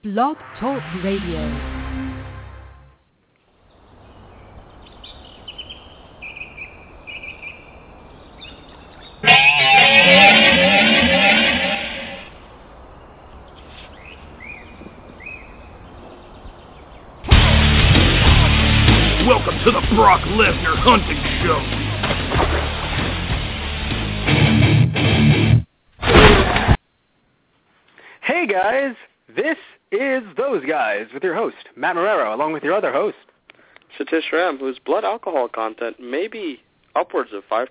Blog Talk Radio. Welcome to the Brock Lesnar Hunting Show. Hey guys, this is Those Guys with your host, Matt Marrero, along with your other host, Satish Ram, whose blood alcohol content may be upwards of 5%.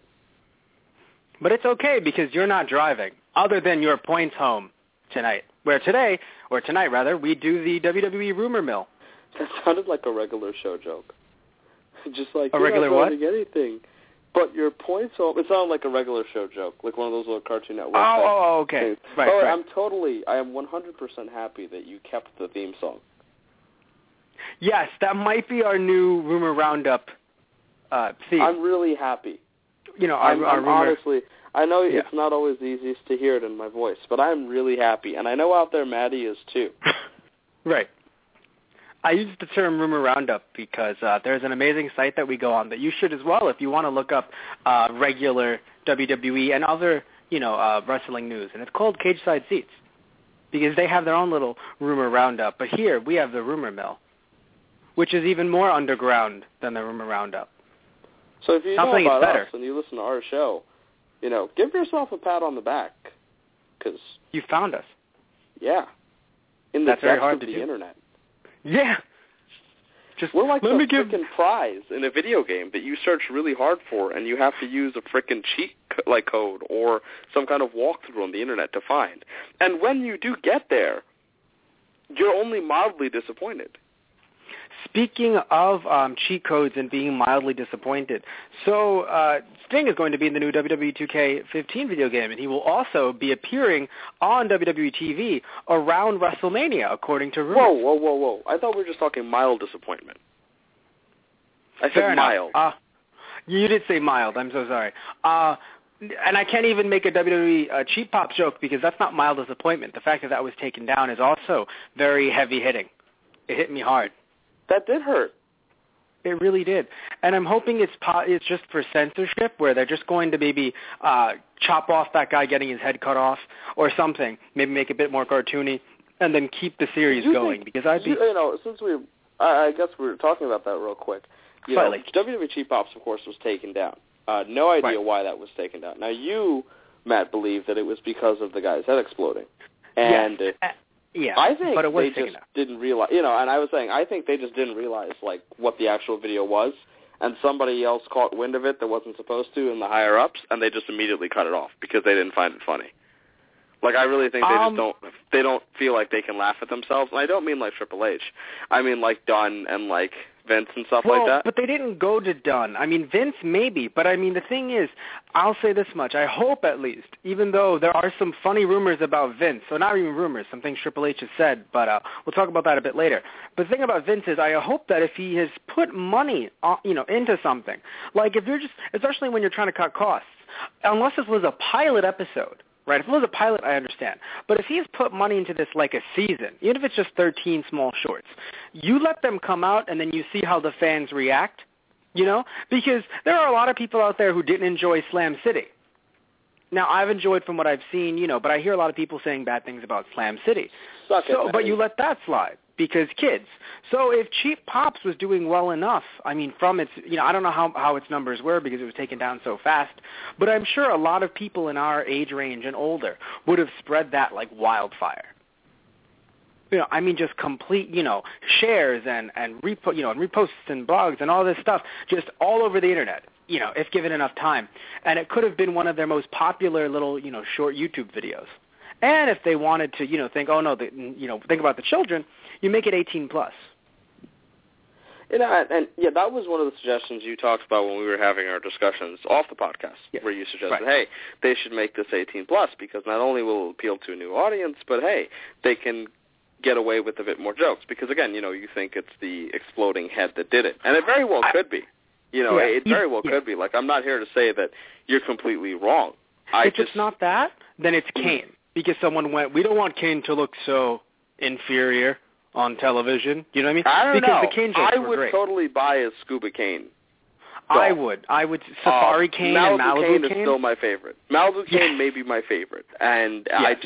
But it's okay because you're not driving, other than your points home tonight, tonight, we do the WWE Rumor Mill. That sounded like a regular show joke. Just like, a regular what? Anything. But your points home, it sounded like a regular show joke, like one of those little Cartoon Network okay. things. Right. I am 100% happy that you kept the theme song. Yes, that might be our new Rumor Roundup theme. I'm really happy. You know, I'm rumor... honestly, I know it's not always the easiest to hear it in my voice, but I'm really happy. And I know out there Maddie is too. Right. I use the term Rumor Roundup because there's an amazing site that we go on that you should as well if you want to look up regular WWE and other, wrestling news. And it's called Cage Side Seats because they have their own little Rumor Roundup. But here we have the Rumor Mill, which is even more underground than the Rumor Roundup. So if you know about us and you listen to our show, give yourself a pat on the back because you found us. Yeah. In the That's very depths hard of to the do. internet. Yeah. We're like the frickin' prize in a video game that you search really hard for, and you have to use a frickin' cheat code or some kind of walkthrough on the internet to find. And when you do get there, you're only mildly disappointed. Speaking of cheat codes and being mildly disappointed, so Sting is going to be in the new WWE 2K15 video game, and he will also be appearing on WWE TV around WrestleMania, according to rumors. Whoa. I thought we were just talking mild disappointment. I said mild. You did say mild. I'm so sorry. And I can't even make a WWE cheap pop joke because that's not mild disappointment. The fact that that was taken down is also very heavy-hitting. It hit me hard. That did hurt. It really did. And I'm hoping it's just for censorship where they're just going to maybe chop off that guy getting his head cut off or something, maybe make it a bit more cartoony, and then keep the series going. Because I'd be... since I guess we were talking about that real quick. WWE Cheap Pops, of course, was taken down. No idea why that was taken down. Now, you, Matt, believe that it was because of the guy's head exploding. And... Yeah, I think but it was they just didn't realize, and I was saying, I think they just didn't realize, what the actual video was, and somebody else caught wind of it that wasn't supposed to in the higher-ups, and they just immediately cut it off because they didn't find it funny. I really think they don't feel like they can laugh at themselves, and I don't mean like Triple H. I mean like Dunn and like Vince and stuff like that. But they didn't go to Dunn. I mean, Vince maybe, but I mean, the thing is, I'll say this much, I hope at least, even though there are some funny rumors about Vince, so not even rumors, some things Triple H has said, but we'll talk about that a bit later. But the thing about Vince is I hope that if he has put money, into something, like if you're just, especially when you're trying to cut costs, unless this was a pilot episode, right? If it was a pilot, I understand. But if he's put money into this like a season, even if it's just 13 small shorts, you let them come out and then you see how the fans react, Because there are a lot of people out there who didn't enjoy Slam City. Now, I've enjoyed from what I've seen, but I hear a lot of people saying bad things about Slam City. But you let that slide because kids. So if Cheap Pops was doing well enough, I mean, from its, I don't know how its numbers were because it was taken down so fast, but I'm sure a lot of people in our age range and older would have spread that like wildfire. I mean, just complete, shares and reposts and blogs and all this stuff just all over the internet, if given enough time. And it could have been one of their most popular little, short YouTube videos. And if they wanted to, think, think about the children, you make it 18+. That was one of the suggestions you talked about when we were having our discussions off the podcast, where you suggested, hey, they should make this 18+ because not only will it appeal to a new audience, but, hey, they can get away with a bit more jokes because, again, you think it's the exploding head that did it. And it very well could be. It very well could be. I'm not here to say that you're completely wrong. If it's not that, then it's Kane because someone went, we don't want Kane to look so inferior on television. You know what I mean? I don't because know. the Kane jokes I were would great. totally buy a Scuba Kane. I would. Safari Kane and Malibu Kane is still my favorite. Malibu Kane may be my favorite. And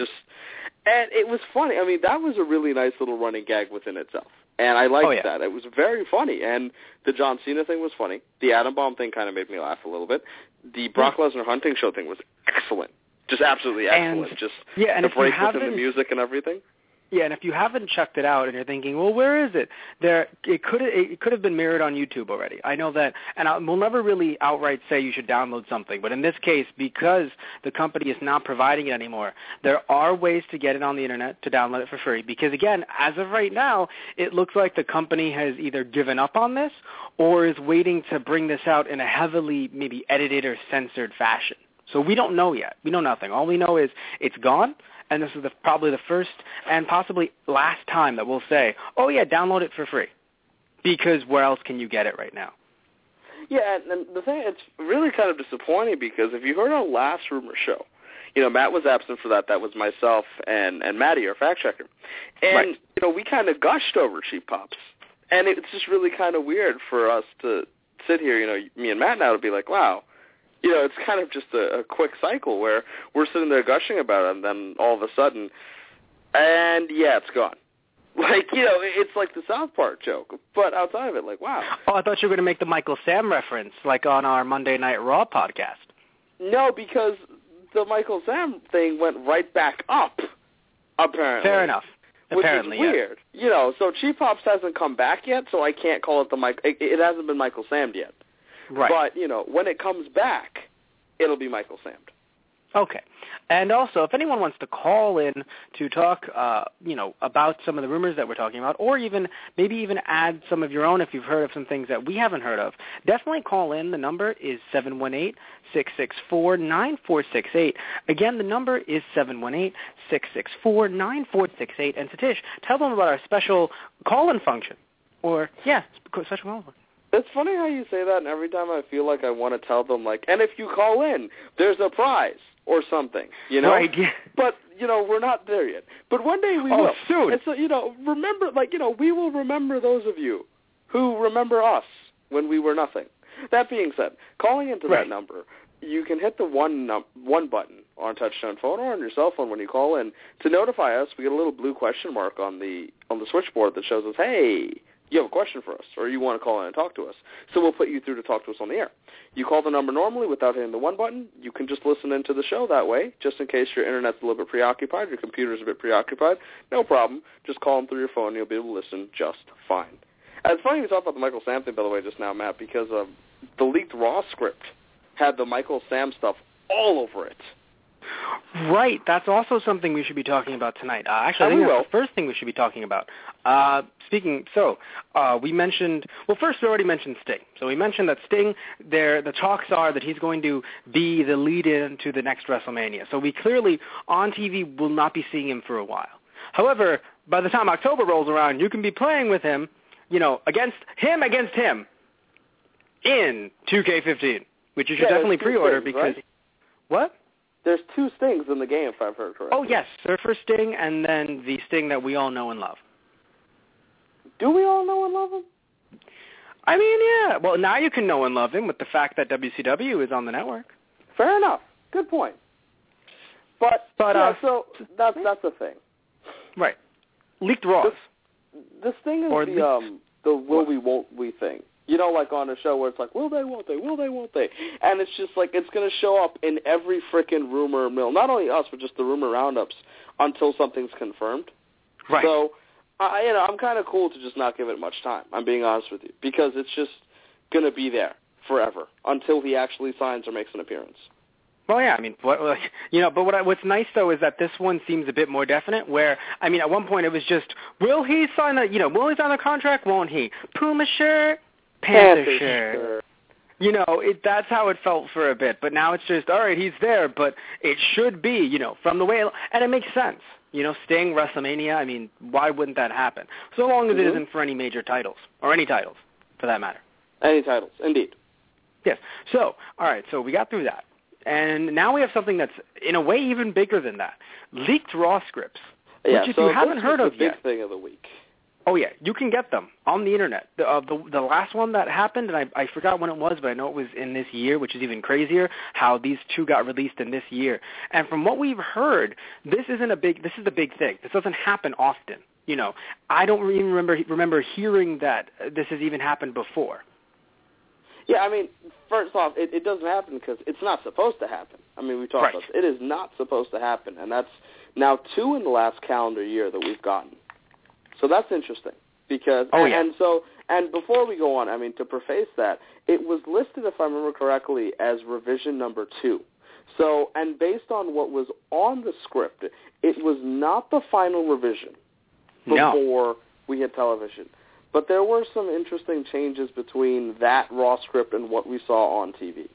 and it was funny. I mean, that was a really nice little running gag within itself. And I liked that. It was very funny. And the John Cena thing was funny. The Adam Bomb thing kind of made me laugh a little bit. The Brock Lesnar hunting show thing was excellent. Just absolutely excellent. And the break within the music and everything. Yeah, and if you haven't checked it out and you're thinking, well, where is it? It could have been mirrored on YouTube already. I know that, and we'll never really outright say you should download something. But in this case, because the company is not providing it anymore, there are ways to get it on the Internet to download it for free. Because, again, as of right now, it looks like the company has either given up on this or is waiting to bring this out in a heavily maybe edited or censored fashion. So we don't know yet. We know nothing. All we know is it's gone. And this is probably the first and possibly last time that we'll say, oh, yeah, download it for free. Because where else can you get it right now? Yeah, and the thing, it's really kind of disappointing because if you heard our last rumor show, Matt was absent for that. That was myself and Maddie, our fact checker. And, we kind of gushed over Cheap Pops. And it's just really kind of weird for us to sit here, me and Matt now to be like, wow. It's kind of just a quick cycle where we're sitting there gushing about it, and then all of a sudden, and it's gone. Like, it's like the South Park joke, but outside of it, like, wow. Oh, I thought you were going to make the Michael Sam reference, like on our Monday Night Raw podcast. No, because the Michael Sam thing went right back up, apparently. Fair enough. Apparently, which is weird. So Cheap Pops hasn't come back yet, so I can't call it it hasn't been Michael Sammed yet. Right. But, when it comes back, it'll be Michael Sammed. Okay. And also, if anyone wants to call in to talk, about some of the rumors that we're talking about, or maybe even add some of your own if you've heard of some things that we haven't heard of, definitely call in. The number is 718-664-9468. Again, the number is 718-664-9468. And Satish, tell them about our special call-in function. Special call-in function. It's funny how you say that, and every time I feel like I want to tell them, and if you call in, there's a prize or something, Right, yeah. But, we're not there yet. But one day we will. Soon. And so, remember, we will remember those of you who remember us when we were nothing. That being said, calling into that number, you can hit the one button on touchtone phone or on your cell phone when you call in to notify us. We get a little blue question mark on the switchboard that shows us, hey, you have a question for us, or you want to call in and talk to us. So we'll put you through to talk to us on the air. You call the number normally without hitting the one button. You can just listen into the show that way, just in case your internet's a little bit preoccupied, your computer's a bit preoccupied. No problem. Just call them through your phone, and you'll be able to listen just fine. And it's funny you talk about the Michael Sam thing, by the way, just now, Matt, because the leaked Raw script had the Michael Sam stuff all over it. Right. That's also something we should be talking about tonight. Actually, I think that's the first thing we should be talking about. We mentioned, first we already mentioned Sting. So we mentioned that Sting, the talks are that he's going to be the lead-in to the next WrestleMania. So we clearly, on TV, will not be seeing him for a while. However, by the time October rolls around, you can be playing with him, against him in 2K15, which you should definitely pre-order Stings, because... Right? What? There's 2 Stings in the game, if I've heard correctly. Oh, yes. Surfer Sting and then the Sting that we all know and love. Do we all know and love him? I mean, yeah. Well, now you can know and love him with the fact that WCW is on the network. Fair enough. Good point. But so that's the thing. Right. Leaked Raws. The Sting is the will we, won't we thing. Like on a show where it's like, will they, won't they, will they, won't they? And it's just like it's going to show up in every frickin' rumor mill. Not only us, but just the rumor roundups until something's confirmed. Right. So, I'm kind of cool to just not give it much time. I'm being honest with you. Because it's just going to be there forever until he actually signs or makes an appearance. Well, yeah, I mean, what's nice, though, is that this one seems a bit more definite, where, I mean, at one point it was just, will he sign the contract, won't he? Puma shirt, Panther shirt. That's how it felt for a bit, but now it's just, all right, he's there, but it should be, from the way, and it makes sense. Sting, WrestleMania, I mean, why wouldn't that happen? So long as it isn't for any major titles, or any titles, for that matter. Any titles, indeed. Yes. So, all right, so we got through that. And now we have something that's, in a way, even bigger than that. Leaked Raw scripts which if you haven't heard of yet. Big thing of the week. Oh, yeah, you can get them on the Internet. The last one that happened, and I forgot when it was, but I know it was in this year, which is even crazier, how these two got released in this year. And from what we've heard, this is the big thing. This doesn't happen often. You know, I don't even remember hearing that this has even happened before. Yeah, I mean, first off, it doesn't happen because it's not supposed to happen. I mean, we talked about this. It is not supposed to happen, and that's now 2 in the last calendar year that we've gotten. So that's interesting because, and before we go on, I mean, to preface that, it was listed, if I remember correctly, as revision number 2. So, and based on what was on the script, it was not the final revision before we had television. But there were some interesting changes between that raw script and what we saw on TV.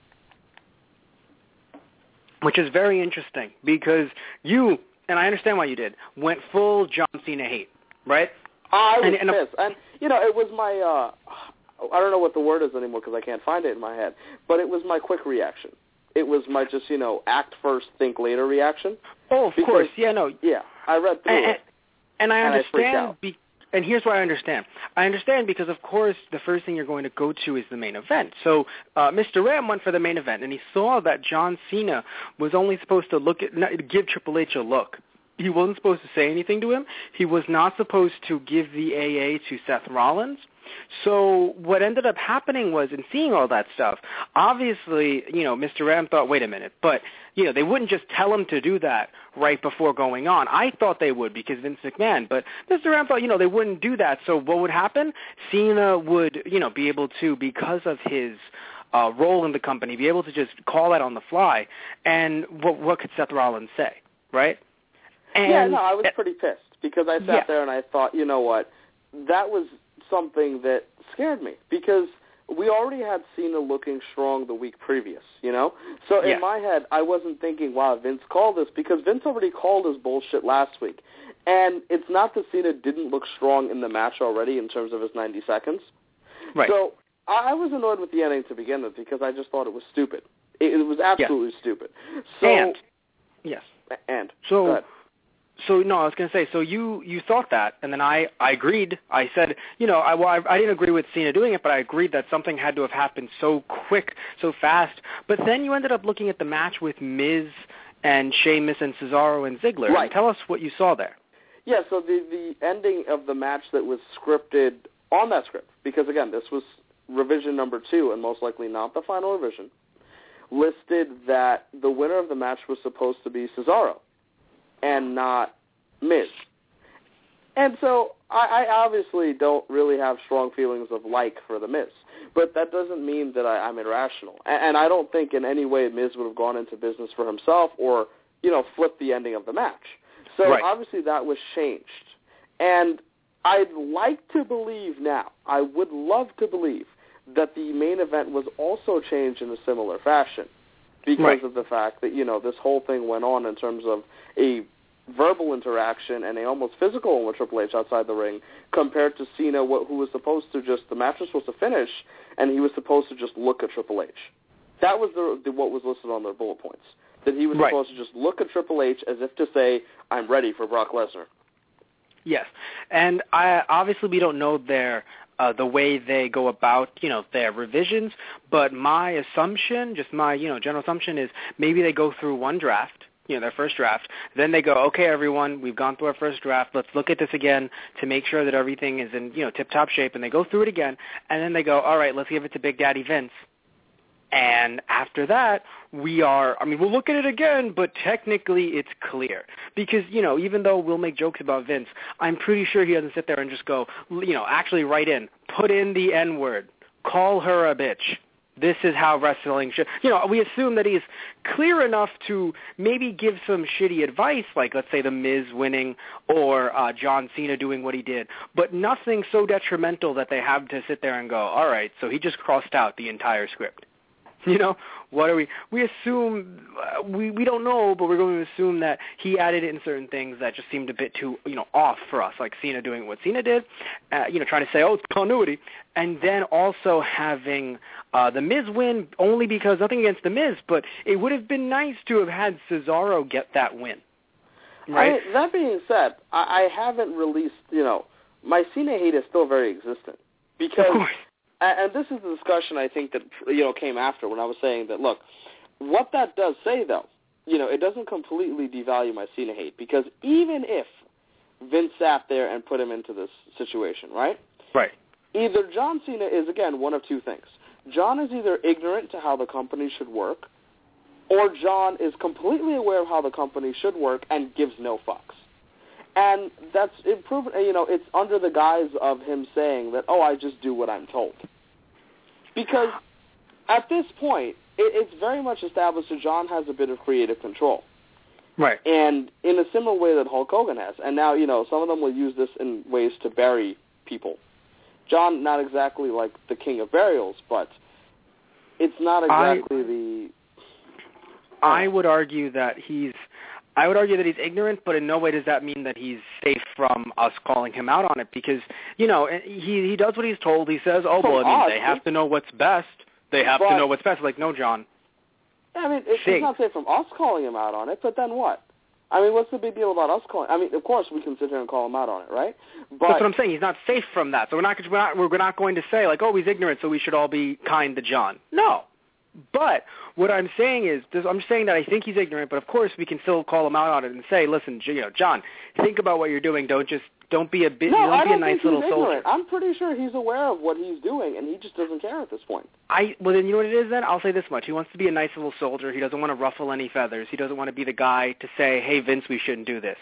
Which is very interesting because you, and I understand why you did, went full John Cena hate. Right? I was pissed. And, you know, it was my, I don't know what the word is anymore because I can't find it in my head, but it was my quick reaction. It was my just, you know, act first, think later reaction. Oh, of course. Yeah, no. Yeah, I read through it. And I understand. And I freaked out. And here's why I understand. I understand because, of course, the first thing you're going to go to is the main event. So Mr. Ram went for the main event, and he saw that John Cena was only supposed to give Triple H a look. He wasn't supposed to say anything to him. He was not supposed to give the AA to Seth Rollins. So what ended up happening was, in seeing all that stuff, obviously, you know, Mr. Ram thought, wait a minute, but, you know, they wouldn't just tell him to do that right before going on. I thought they would because Vince McMahon, but Mr. Ram thought, you know, they wouldn't do that. So what would happen? Cena would, you know, be able to, because of his role in the company, be able to just call that on the fly. And what could Seth Rollins say, right? And, I was pretty pissed because I sat there and I thought, you know what, that was something that scared me because we already had Cena looking strong the week previous, you know? So in my head, I wasn't thinking, wow, Vince called this because Vince already called his bullshit last week. And it's not that Cena didn't look strong in the match already in terms of his 90 seconds. Right. So I was annoyed with the ending to begin with because I just thought it was stupid. It was absolutely stupid. So, So, go ahead. So, no, I was going to say, so you thought that, and then I agreed. I said, you know, I didn't agree with Cena doing it, but I agreed that something had to have happened so quick, so fast. But then you ended up looking at the match with Miz and Sheamus and Cesaro and Ziggler. Right. And tell us what you saw there. Yeah, so the ending of the match that was scripted on that script, because, again, this was revision number 2 and most likely not the final revision, listed that the winner of the match was supposed to be Cesaro and not Miz. And so I obviously don't really have strong feelings of like for the Miz, but that doesn't mean that I'm irrational. And I don't think in any way Miz would have gone into business for himself or, you know, flipped the ending of the match. So obviously that was changed. And I'd like to believe now, I would love to believe that the main event was also changed in a similar fashion because of the fact that, you know, this whole thing went on in terms of a verbal interaction and a almost physical one with Triple H outside the ring compared to Cena, who was supposed to just, the match was supposed to finish, and he was supposed to just look at Triple H. That was what was listed on their bullet points, that he was supposed to just look at Triple H as if to say, I'm ready for Brock Lesnar. Yes, and obviously we don't know the way they go about, you know, their revisions, but my assumption, just my, you know, general assumption is maybe they go through one draft, you know, their first draft. Then they go, okay, everyone, we've gone through our first draft. Let's look at this again to make sure that everything is in, you know, tip-top shape. And they go through it again, and then they go, all right, let's give it to Big Daddy Vince. And after that, we'll look at it again, but technically it's clear. Because, you know, even though we'll make jokes about Vince, I'm pretty sure he doesn't sit there and just go, you know, actually write in, put in the N-word, call her a bitch. This is how wrestling should... You know, we assume that he's clear enough to maybe give some shitty advice, like, let's say, The Miz winning or John Cena doing what he did, but nothing so detrimental that they have to sit there and go, all right, so he just crossed out the entire script. You know, what are we assume, we don't know, but we're going to assume that he added in certain things that just seemed a bit too, you know, off for us, like Cena doing what Cena did, you know, trying to say, oh, it's continuity, and then also having The Miz win only because, nothing against The Miz, but it would have been nice to have had Cesaro get that win. right? That being said, I haven't released, my Cena hate is still very existent. Because, of course. And this is the discussion I think that, came after when I was saying that, look, what that does say, though, it doesn't completely devalue my Cena hate. Because even if Vince sat there and put him into this situation, right? Right. Either John Cena is, again, one of two things. John is either ignorant to how the company should work, or John is completely aware of how the company should work and gives no fucks. And that's improved, it's under the guise of him saying that, I just do what I'm told. Because at this point, it's very much established that John has a bit of creative control. Right. And in a similar way that Hulk Hogan has. And now, some of them will use this in ways to bury people. John, not exactly like the king of burials, but it's not exactly I would argue that he's ignorant, but in no way does that mean that he's safe from us calling him out on it, because, he does what he's told. He says, they have to know what's best. They have to know what's best. Like, no, John. Yeah, it's not safe from us calling him out on it, but then what? What's the big deal about us calling? Of course we can sit here and call him out on it, right? But that's what I'm saying. He's not safe from that. So we're not going to say, like, he's ignorant, so we should all be kind to John. No. But what I'm saying is, I'm saying that I think he's ignorant, but of course we can still call him out on it and say, listen, John, think about what you're doing. Don't be a nice little soldier. I'm pretty sure he's aware of what he's doing, and he just doesn't care at this point. Well, then you know what it is then? I'll say this much. He wants to be a nice little soldier. He doesn't want to ruffle any feathers. He doesn't want to be the guy to say, hey, Vince, we shouldn't do this.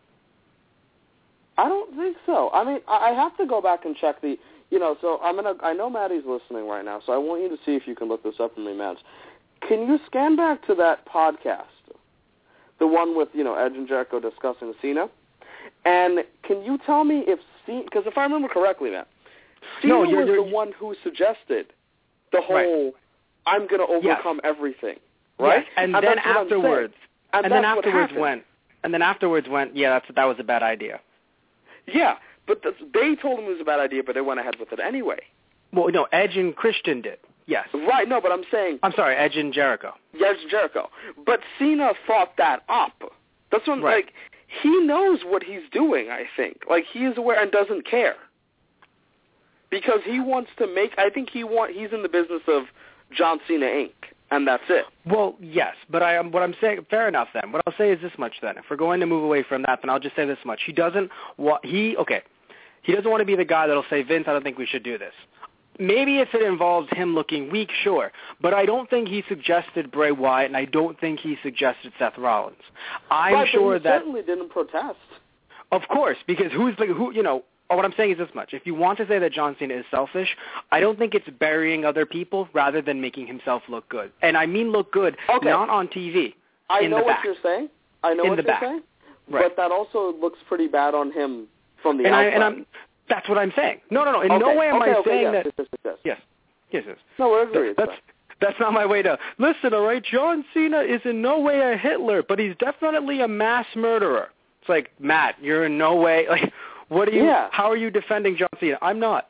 I don't think so. I have to go back and check the... so I know Maddie's listening right now, so I want you to see if you can look this up for me, Mads. Can you scan back to that podcast, the one with, Edge and Jericho discussing Cena? And can you tell me if Cena, because if I remember correctly, Matt, Cena was the one who suggested the whole, I'm going to overcome everything, right? Yes. And then afterwards went, yeah, that was a bad idea. Yeah. But they told him it was a bad idea, but they went ahead with it anyway. Well, no, Edge and Christian did. Yes. Right, no, but I'm saying... I'm sorry, Edge and Jericho. Yeah, Edge and Jericho. But Cena thought that up. That's what, right. He knows what he's doing, I think. He is aware and doesn't care. Because he wants to make... I think he's in the business of John Cena, Inc., and that's it. Well, yes, but what I'm saying, fair enough then. What I'll say is this much then. If we're going to move away from that, then I'll just say this much. He doesn't want to be the guy that'll say, Vince, I don't think we should do this. Maybe if it involves him looking weak, sure. But I don't think he suggested Bray Wyatt, and I don't think he suggested Seth Rollins. I'm sure that... certainly didn't protest. Of course, because what I'm saying is this much. If you want to say that John Cena is selfish, I don't think it's burying other people rather than making himself look good. And I mean look good, not on TV. I know what you're saying. Saying. Right. But that also looks pretty bad on him from the outside. That's what I'm saying. No. In no way am I saying that. Yes. No, we're agreed. That's not my way to... Listen, all right, John Cena is in no way a Hitler, but he's definitely a mass murderer. It's like, Matt, you're in no way... What are you? Yeah. How are you defending John Cena? I'm not.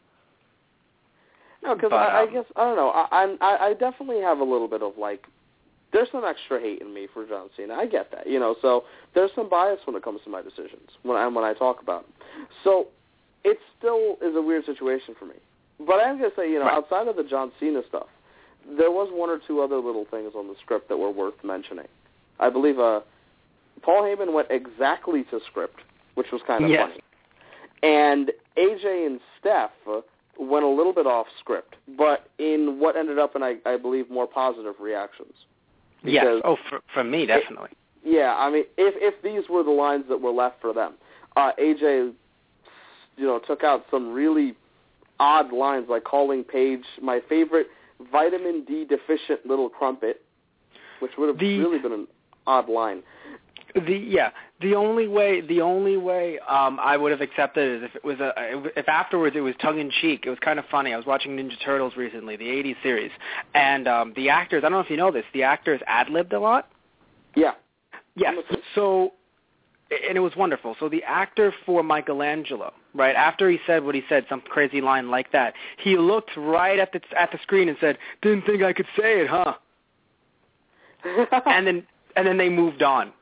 No, because I guess I don't know. I definitely have a little bit of there's some extra hate in me for John Cena. I get that, So there's some bias when it comes to my decisions when I talk about them. So it still is a weird situation for me. But I'm gonna say, right. Outside of the John Cena stuff, there was one or two other little things on the script that were worth mentioning. I believe Paul Heyman went exactly to script, which was kind of funny. And AJ and Steph went a little bit off script, but in what ended up in, I believe, more positive reactions. Yes. From me, definitely. If these were the lines that were left for them, AJ, took out some really odd lines, like calling Paige my favorite vitamin D deficient little crumpet, which would have really been an odd line. The only way I would have accepted it is if afterwards it was tongue in cheek. It was kind of funny. I was watching Ninja Turtles recently, the '80s series, and the actors. I don't know if you know this. The actors ad-libbed a lot. Yeah. Yes. So, and it was wonderful. So the actor for Michelangelo, right after he said what he said, some crazy line like that, he looked right at the screen and said, "Didn't think I could say it, huh?" and then they moved on.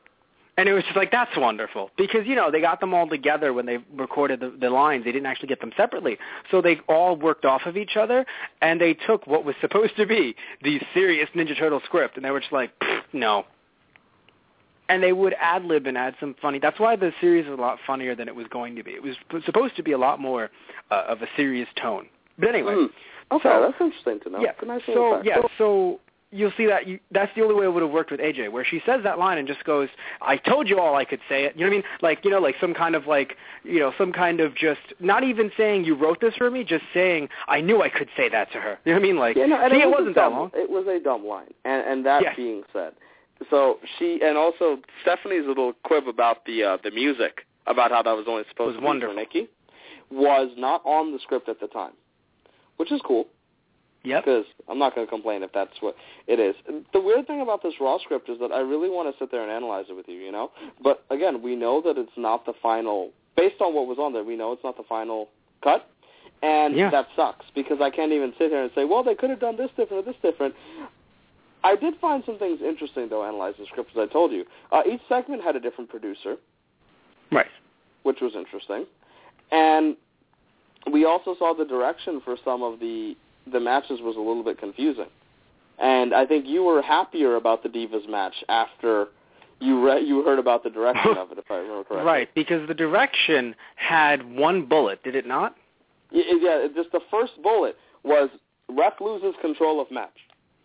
And it was just like, that's wonderful. Because, they got them all together when they recorded the lines. They didn't actually get them separately. So they all worked off of each other, and they took what was supposed to be the serious Ninja Turtle script, and they were just like, no. And they would ad-lib and add some funny. That's why the series is a lot funnier than it was going to be. It was supposed to be a lot more of a serious tone. But anyway. Okay, that's interesting to know. Yeah, so you'll see that that's the only way it would have worked with AJ, where she says that line and just goes, I told you all I could say it. You know what I mean? Like some kind of just not even saying you wrote this for me, just saying I knew I could say that to her. You know what I mean? Like, it wasn't that long. It was a dumb line. And that being said, so and also Stephanie's little quib about the music, about how that was only supposed to be for Nikki, was not on the script at the time, which is cool. Yep. Because I'm not going to complain if that's what it is. The weird thing about this Raw script is that I really want to sit there and analyze it with you, But, again, we know that it's not the final, based on what was on there, we know it's not the final cut. And that sucks, because I can't even sit here and say, well, they could have done this different or this different. I did find some things interesting, though, analyzing the script, as I told you. Each segment had a different producer. Right. Which was interesting. And we also saw the direction for some of the matches was a little bit confusing. And I think you were happier about the Divas match after you heard about the direction of it, if I remember correctly. Right, because the direction had one bullet, did it not? Yeah, just the first bullet was ref loses control of match.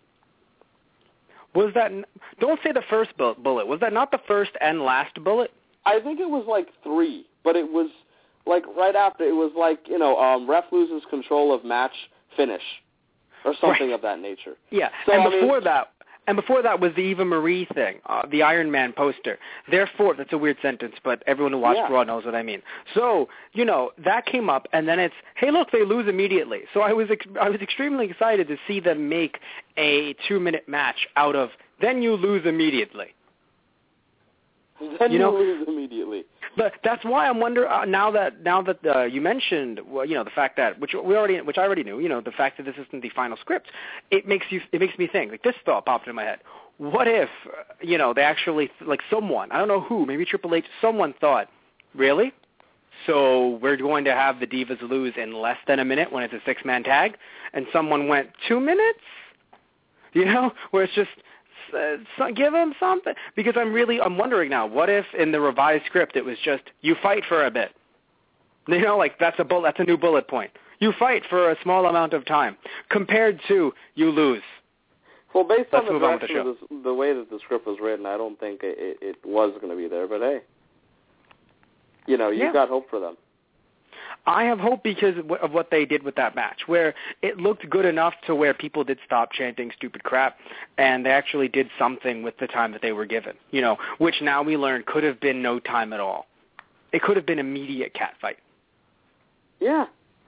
Was that... Don't say the first bullet. Was that not the first and last bullet? I think it was like 3, but it was like right after. It was like, ref loses control of match, finish, or something of that nature. Yeah, so, and before that was the Eva Marie thing, the Iron Man poster. Therefore, that's a weird sentence, but everyone who watched Raw knows what I mean. So, that came up, and then it's, hey, look, they lose immediately. So I was extremely excited to see them make a 2-minute match out of, then you lose immidently. Then you lose immediately. But that's why I'm wondering now that you mentioned, the fact that which I already knew, the fact that this isn't the final script, it makes me think. Like, this thought popped in my head. What if they actually, like, someone, I don't know who, maybe Triple H, someone thought, really? So we're going to have the Divas lose in less than a minute when it's a 6-man tag, and someone went 2 minutes, where it's just. Give them something, because I'm wondering now, what if in the revised script it was just you fight for a bit, that's a new bullet point. You fight for a small amount of time compared to you lose. Well, based on the direction of the way that the script was written, I don't think it was going to be there. But hey, you've got hope for them. I have hope because of what they did with that match, where it looked good enough to where people did stop chanting stupid crap, and they actually did something with the time that they were given, which now we learn could have been no time at all. It could have been immediate catfight. Yeah.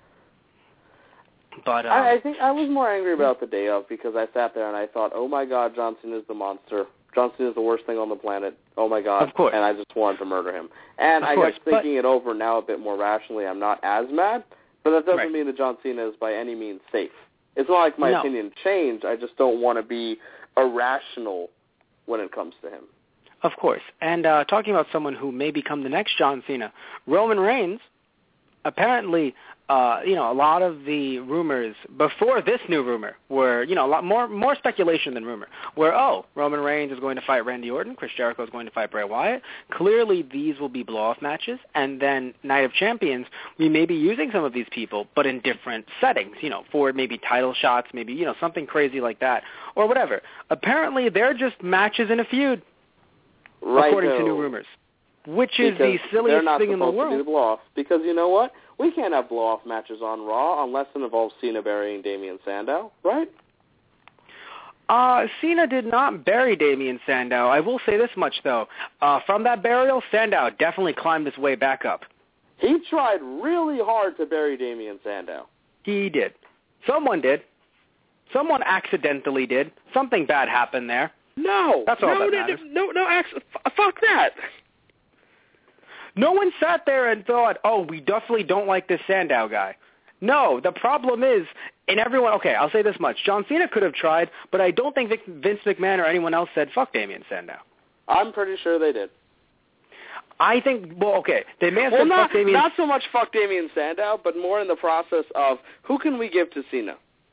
But I think I was more angry about the day of, because I sat there and I thought, oh my God, John Cena's the monster. John Cena is the worst thing on the planet. Oh, my God. Of course. And I just wanted to murder him. And I guess thinking it over now a bit more rationally, I'm not as mad, but that doesn't mean that John Cena is by any means safe. It's not like my opinion changed. I just don't want to be irrational when it comes to him. Of course. And talking about someone who may become the next John Cena, Roman Reigns, apparently, a lot of the rumors before this new rumor were, a lot more speculation than rumor, where, Roman Reigns is going to fight Randy Orton, Chris Jericho is going to fight Bray Wyatt. Clearly, these will be blow-off matches, and then Night of Champions, we may be using some of these people, but in different settings, for maybe title shots, maybe, something crazy like that, or whatever. Apparently, they're just matches in a feud, according to new rumors. Which is the silliest thing in the world. They're not supposed to do blow-off, because you know what? We can't have blow-off matches on Raw unless it involves Cena burying Damien Sandow, right? Cena did not bury Damien Sandow. I will say this much, though. From that burial, Sandow definitely climbed his way back up. He tried really hard to bury Damien Sandow. He did. Someone did. Someone accidentally did. Something bad happened there. No. That's all that matters. Fuck that. No one sat there and thought, we definitely don't like this Sandow guy. No, the problem is, okay, I'll say this much. John Cena could have tried, but I don't think Vince McMahon or anyone else said, fuck Damien Sandow. I'm pretty sure they did. I think, well, okay, they may have well, said fuck Damien. Not so much fuck Damien Sandow, but more in the process of who can we give to Cena?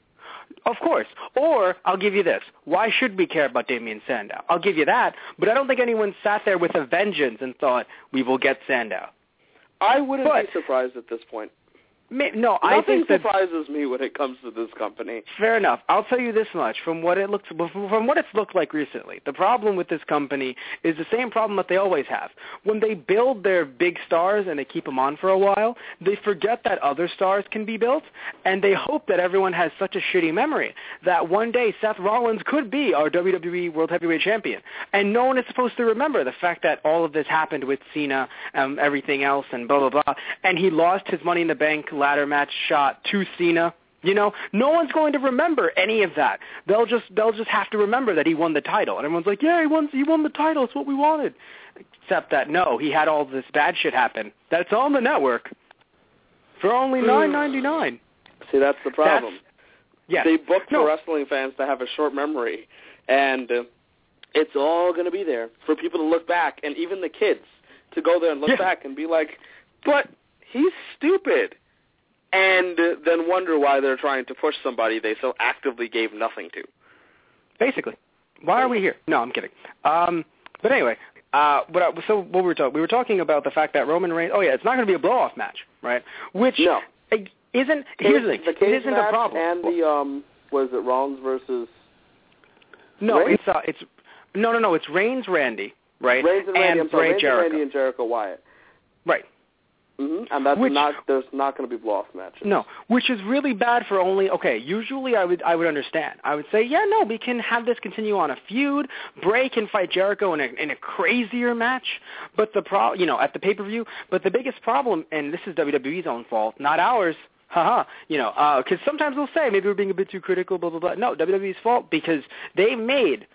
Of course. Or, I'll give you this. Why should we care about Damien Sandow? I'll give you that, but I don't think anyone sat there with a vengeance and thought, we will get Sandow. I wouldn't be surprised at this point. No, I think that surprises me when it comes to this company. Fair enough. I'll tell you this much from what it's looked like recently. The problem with this company is the same problem that they always have. When they build their big stars and they keep them on for a while, they forget that other stars can be built, and they hope that everyone has such a shitty memory that one day Seth Rollins could be our WWE World Heavyweight Champion, and no one is supposed to remember the fact that all of this happened with Cena, everything else, and blah blah blah, and he lost his Money in the Bank ladder match shot to Cena. You know, no one's going to remember any of that. They'll just have to remember that he won the title, and everyone's like, yeah, he won the title. It's what we wanted. Except that no, he had all this bad shit happen. That's on the network for only $9.99. See, that's the problem. They booked for wrestling fans to have a short memory, and it's all going to be there for people to look back, and even the kids to go there and look back and be like, but he's stupid. And then wonder why they're trying to push somebody they so actively gave nothing to. Basically. Why are we here? No, I'm kidding. But anyway, we were talking about the fact that Roman Reigns, it's not going to be a blow-off match, right? Which no. Isn't, here's the thing, it isn't a problem. And the, was it Rollins versus No, Reigns? It's Reigns, Randy, right? Reigns and Randy, and Bray Jericho. Randy and Jericho Wyatt. Right. Mm-hmm. And there's not going to be blow-off matches. No, which is really bad for usually I would understand. I would say, we can have this continue on a feud. Bray can fight Jericho in a crazier match, but at the pay-per-view, but the biggest problem, and this is WWE's own fault, not ours, because sometimes they'll say, maybe we're being a bit too critical, blah, blah, blah. No, WWE's fault because they made,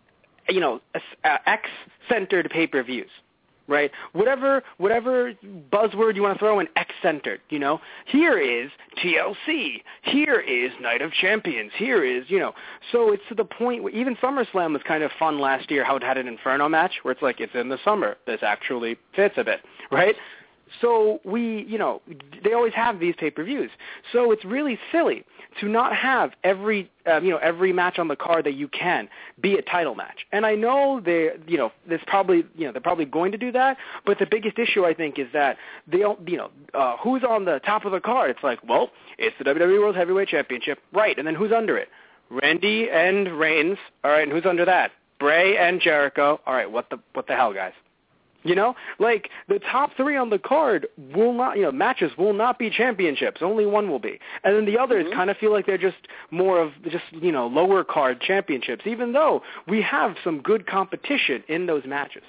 X-centered pay-per-views. Right? Whatever buzzword you want to throw in, X-centered, Here is TLC. Here is Night of Champions. Here is, So it's to the point where even SummerSlam was kind of fun last year, how it had an Inferno match, where it's like, it's in the summer. This actually fits a bit, right? So they always have these pay-per-views. So it's really silly to not have every match on the card that you can be a title match. And I know they're probably going to do that, but the biggest issue I think is that they don't, who's on the top of the card? It's like, well, it's the WWE World Heavyweight Championship, right? And then who's under it? Randy and Reigns, all right, and who's under that? Bray and Jericho, all right, what the hell, guys? Like the top three on the card will not, matches will not be championships. Only one will be. And then the others kind of feel like they're just more of lower card championships, even though we have some good competition in those matches.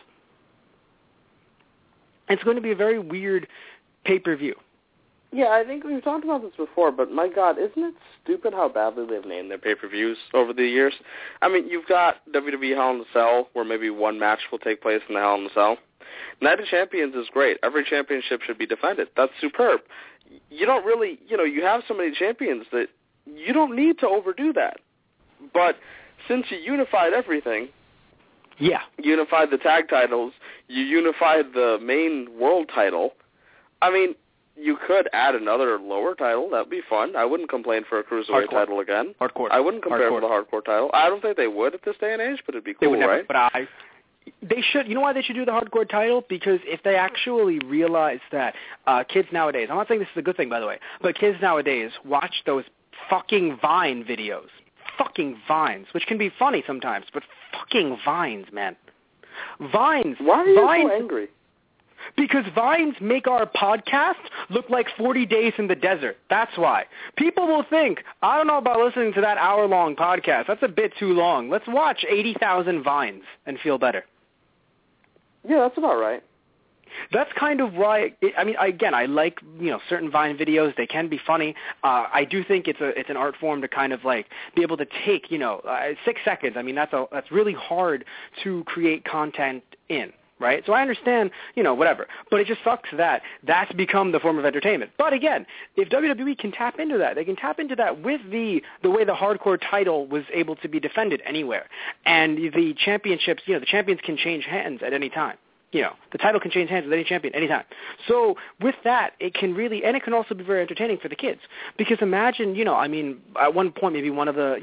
It's going to be a very weird pay-per-view. Yeah, I think we've talked about this before, but my God, isn't it stupid how badly they've named their pay-per-views over the years? I mean, you've got WWE Hell in a Cell, where maybe one match will take place in the Hell in a Cell. Night of Champions is great. Every championship should be defended. That's superb. You don't really, you have so many champions that you don't need to overdo that. But since you unified everything, unified the tag titles, you unified the main world title, I mean, you could add another lower title. That would be fun. I wouldn't complain for a Cruiserweight title again. Hardcore. I wouldn't compare for the Hardcore title. I don't think they would at this day and age, but it'd be cool, right? But they should. You know why they should do the Hardcore title? Because if they actually realize that kids nowadays, I'm not saying this is a good thing, by the way, but kids nowadays watch those fucking Vine videos. Fucking Vines, which can be funny sometimes, but fucking Vines, man. Vines. Why are you so angry? Because Vines make our podcast look like 40 days in the desert. That's why. People will think, I don't know about listening to that hour-long podcast. That's a bit too long. Let's watch 80,000 Vines and feel better. Yeah, that's about right. That's kind of why. I like certain Vine videos. They can be funny. I do think it's an art form to kind of like be able to take 6 seconds. I mean that's really hard to create content in. Right? So I understand, whatever. But it just sucks that that's become the form of entertainment. But again, if WWE can tap into that, they can tap into that with the way the Hardcore title was able to be defended anywhere. And the championships, the champions can change hands at any time. The title can change hands with any champion anytime. So with that, it can really, and it can also be very entertaining for the kids. Because imagine, at one point maybe one of the,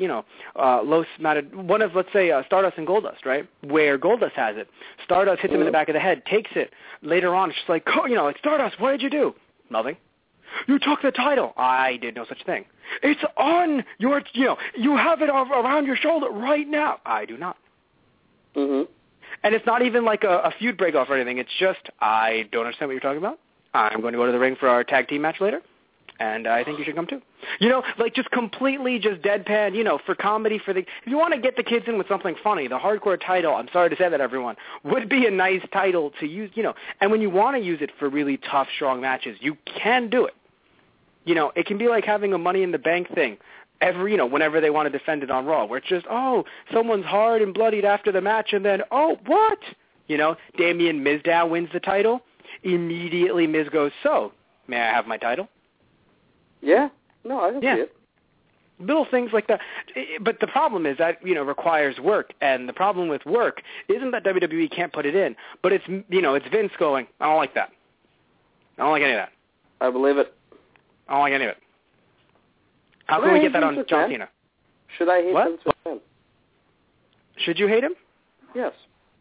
let's say, Stardust and Goldust, right? Where Goldust has it. Stardust hits him in the back of the head, takes it. Later on, it's just like, it's Stardust, what did you do? Nothing. You took the title. I did no such thing. It's on your, you have it around your shoulder right now. I do not. Mm-hmm. And it's not even like a feud break-off or anything. It's just, I don't understand what you're talking about. I'm going to go to the ring for our tag team match later, and I think you should come too. Just completely just deadpan, for comedy. If you want to get the kids in with something funny, the hardcore title, I'm sorry to say that, everyone, would be a nice title to use, And when you want to use it for really tough, strong matches, you can do it. It can be like having a Money in the Bank thing. Whenever they want to defend it on Raw, where it's just, someone's hard and bloodied after the match, and then, what? Damien Mizdow wins the title. Immediately Miz goes, so, may I have my title? Yeah. No, I can see it. Little things like that. But the problem is that, requires work, and the problem with work isn't that WWE can't put it in, but it's, it's Vince going, I don't like that. I don't like any of that. I believe it. I don't like any of it. How can we get that on John Cena? Should I hate Vince McMahon? Should you hate him? Yes.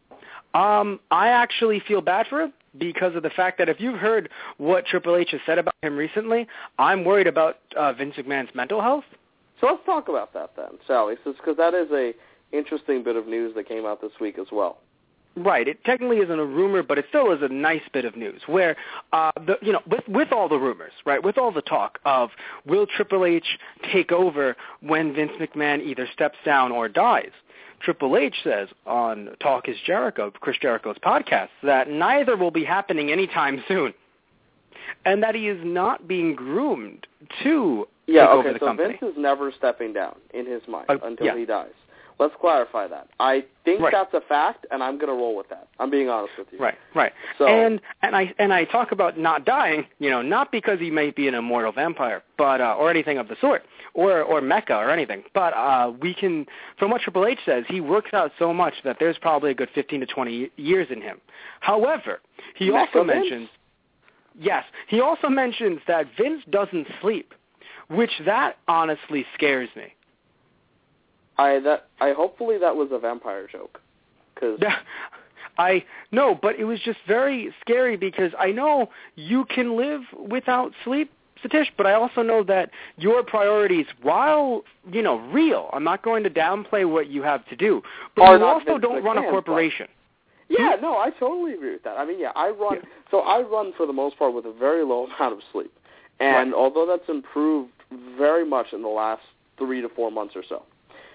I actually feel bad for him because of the fact that if you've heard what Triple H has said about him recently, I'm worried about Vince McMahon's mental health. So let's talk about that then, Sally, because that is a interesting bit of news that came out this week as well. Right. It technically isn't a rumor, but it still is a nice bit of news where, with all the rumors, right, with all the talk of will Triple H take over when Vince McMahon either steps down or dies, Triple H says on Talk is Jericho, Chris Jericho's podcast, that neither will be happening anytime soon, and that he is not being groomed to take over the company. So Vince is never stepping down in his mind until he dies. Let's clarify that. I think that's a fact, and I'm going to roll with that. I'm being honest with you. Right. So, and I talk about not dying, not because he may be an immortal vampire, but or anything of the sort, or Mecha or anything. But we can, from what Triple H says, he works out so much that there's probably a good 15 to 20 years in him. However, he also mentions that Vince doesn't sleep, which that honestly scares me. Hopefully that was a vampire joke. No, but it was just very scary because I know you can live without sleep, Satish, but I also know that your priorities, while, real, I'm not going to downplay what you have to do, but you also don't run a corporation. Yeah, no, I totally agree with that. I mean, I run for the most part with a very low amount of sleep. And although that's improved very much in the last 3 to 4 months or so,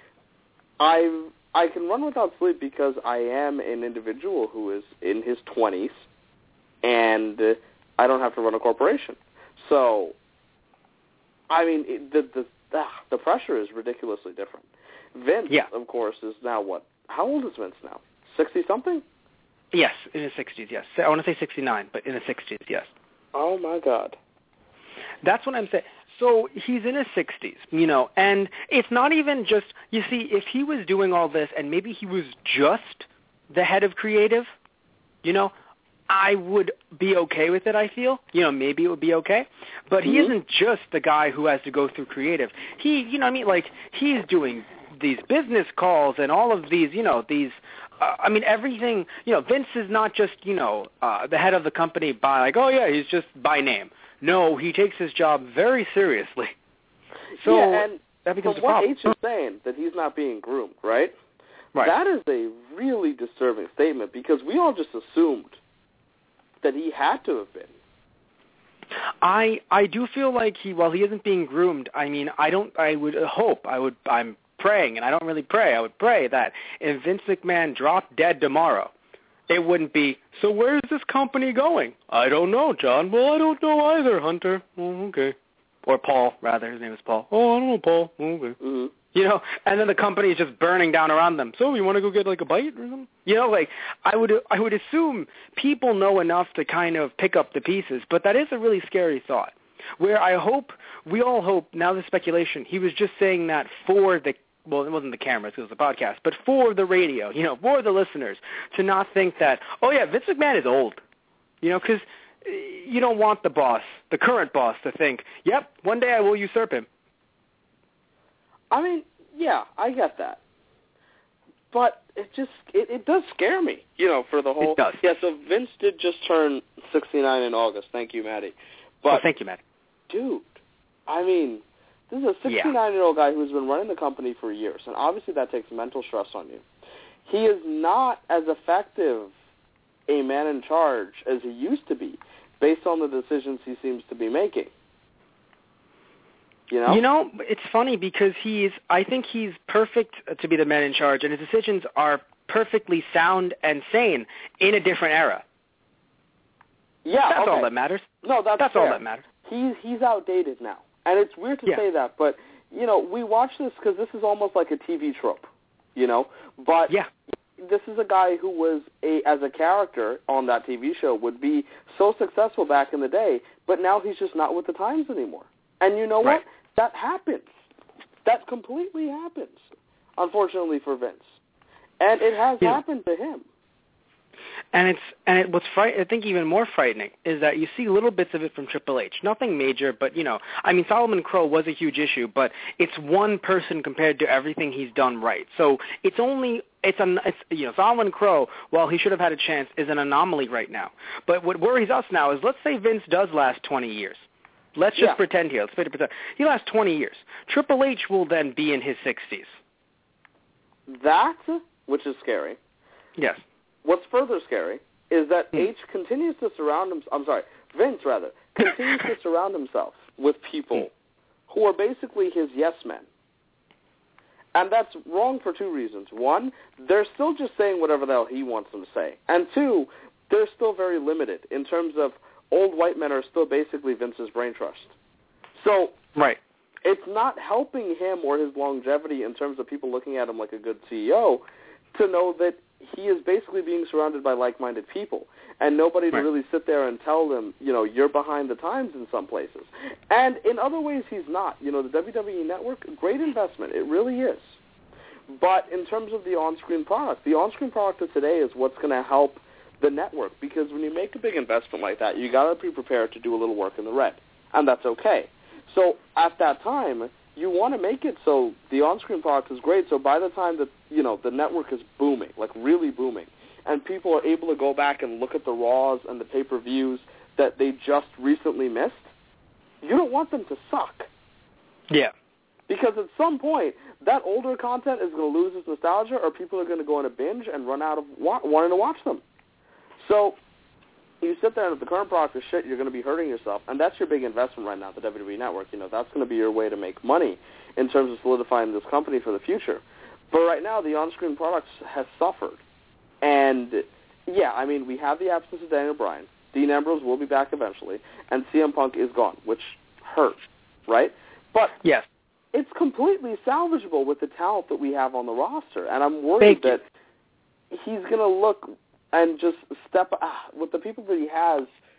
I can run without sleep because I am an individual who is in his 20s, and I don't have to run a corporation. So, I mean, the pressure is ridiculously different. Vince, of course, is now what? How old is Vince now? 60-something? Yes, in his 60s, yes. I want to say 69, but in his 60s, yes. Oh, my God. That's what I'm saying. So he's in his 60s, and it's not even just, you see, if he was doing all this and maybe he was just the head of creative, I would be okay with it, I feel. Maybe it would be okay. But he isn't just the guy who has to go through creative. He, he's doing these business calls and all of these, everything, Vince is not just, the head of the company by he's just by name. No, he takes his job very seriously. So and that becomes a problem. H is saying that he's not being groomed, right? Right. That is a really disturbing statement because we all just assumed that he had to have been. I do feel like while he isn't being groomed, I'm praying, and I don't really pray, I would pray that if Vince McMahon dropped dead tomorrow, it wouldn't be, so where's this company going? I don't know, John. Well, I don't know either, Hunter. Oh, okay. Or Paul, rather. His name is Paul. Oh, I don't know, Paul. Oh, okay. Mm-hmm. And then the company is just burning down around them. So you want to go get, a bite or something? I would assume people know enough to kind of pick up the pieces, but that is a really scary thought, where we all hope, now the speculation, he was just saying that for the well, it wasn't the cameras, it was the podcast, but for the radio, for the listeners, to not think that, oh yeah, Vince McMahon is old, because you don't want the boss, the current boss, to think, yep, one day I will usurp him. I mean, yeah, I get that. But it does scare me, for the whole... It does. Yeah, so Vince did just turn 69 in August. Thank you, Maddie. But, thank you, Maddie. Dude, I mean, this is a 69-year-old guy who's been running the company for years, and obviously that takes mental stress on you. He is not as effective a man in charge as he used to be, based on the decisions he seems to be making. It's funny because I think he's perfect to be the man in charge, and his decisions are perfectly sound and sane in a different era. Yeah, that's all that matters. No, that's all that matters. He's outdated now, and it's weird to say that, but we watch this because this is almost like a TV trope, But this is a guy who was as a character on that TV show would be so successful back in the day, but now he's just not with the times anymore. And you know what? That happens. That completely happens, unfortunately for Vince. And it has happened to him. And what's I think even more frightening is that you see little bits of it from Triple H. Nothing major, but Solomon Crowe was a huge issue, but it's one person compared to everything he's done right. So Solomon Crowe, while he should have had a chance, is an anomaly right now. But what worries us now is, let's say Vince does last 20 years. Let's just pretend here. Let's pretend. He lasts 20 years. Triple H will then be in his 60s. That, which is scary. Yes. What's further scary is that Vince continues to surround himself with people who are basically his yes men. And that's wrong for two reasons. One, they're still just saying whatever the hell he wants them to say. And two, they're still very limited in terms of old white men are still basically Vince's brain trust. So it's not helping him or his longevity in terms of people looking at him like a good CEO to know that he is basically being surrounded by like-minded people and nobody to really sit there and tell them, you're behind the times in some places. And in other ways, he's not. The WWE Network, great investment. It really is. But in terms of the on-screen product of today is what's going to help the network, because when you make a big investment like that, you got to be prepared to do a little work in the red, and that's okay. So at that time, you want to make it so the on-screen product is great, so by the time that, the network is booming, like really booming, and people are able to go back and look at the Raws and the pay-per-views that they just recently missed, you don't want them to suck. Yeah. Because at some point, that older content is going to lose its nostalgia, or people are going to go on a binge and run out of wanting to watch them. So you sit there and if the current product is shit, you're going to be hurting yourself. And that's your big investment right now, the WWE Network. That's going to be your way to make money in terms of solidifying this company for the future. But right now, the on-screen product has suffered. And, we have the absence of Daniel Bryan. Dean Ambrose will be back eventually. And CM Punk is gone, which hurts, right? But it's completely salvageable with the talent that we have on the roster. And I'm worried that he's going to look and just step with the people that he has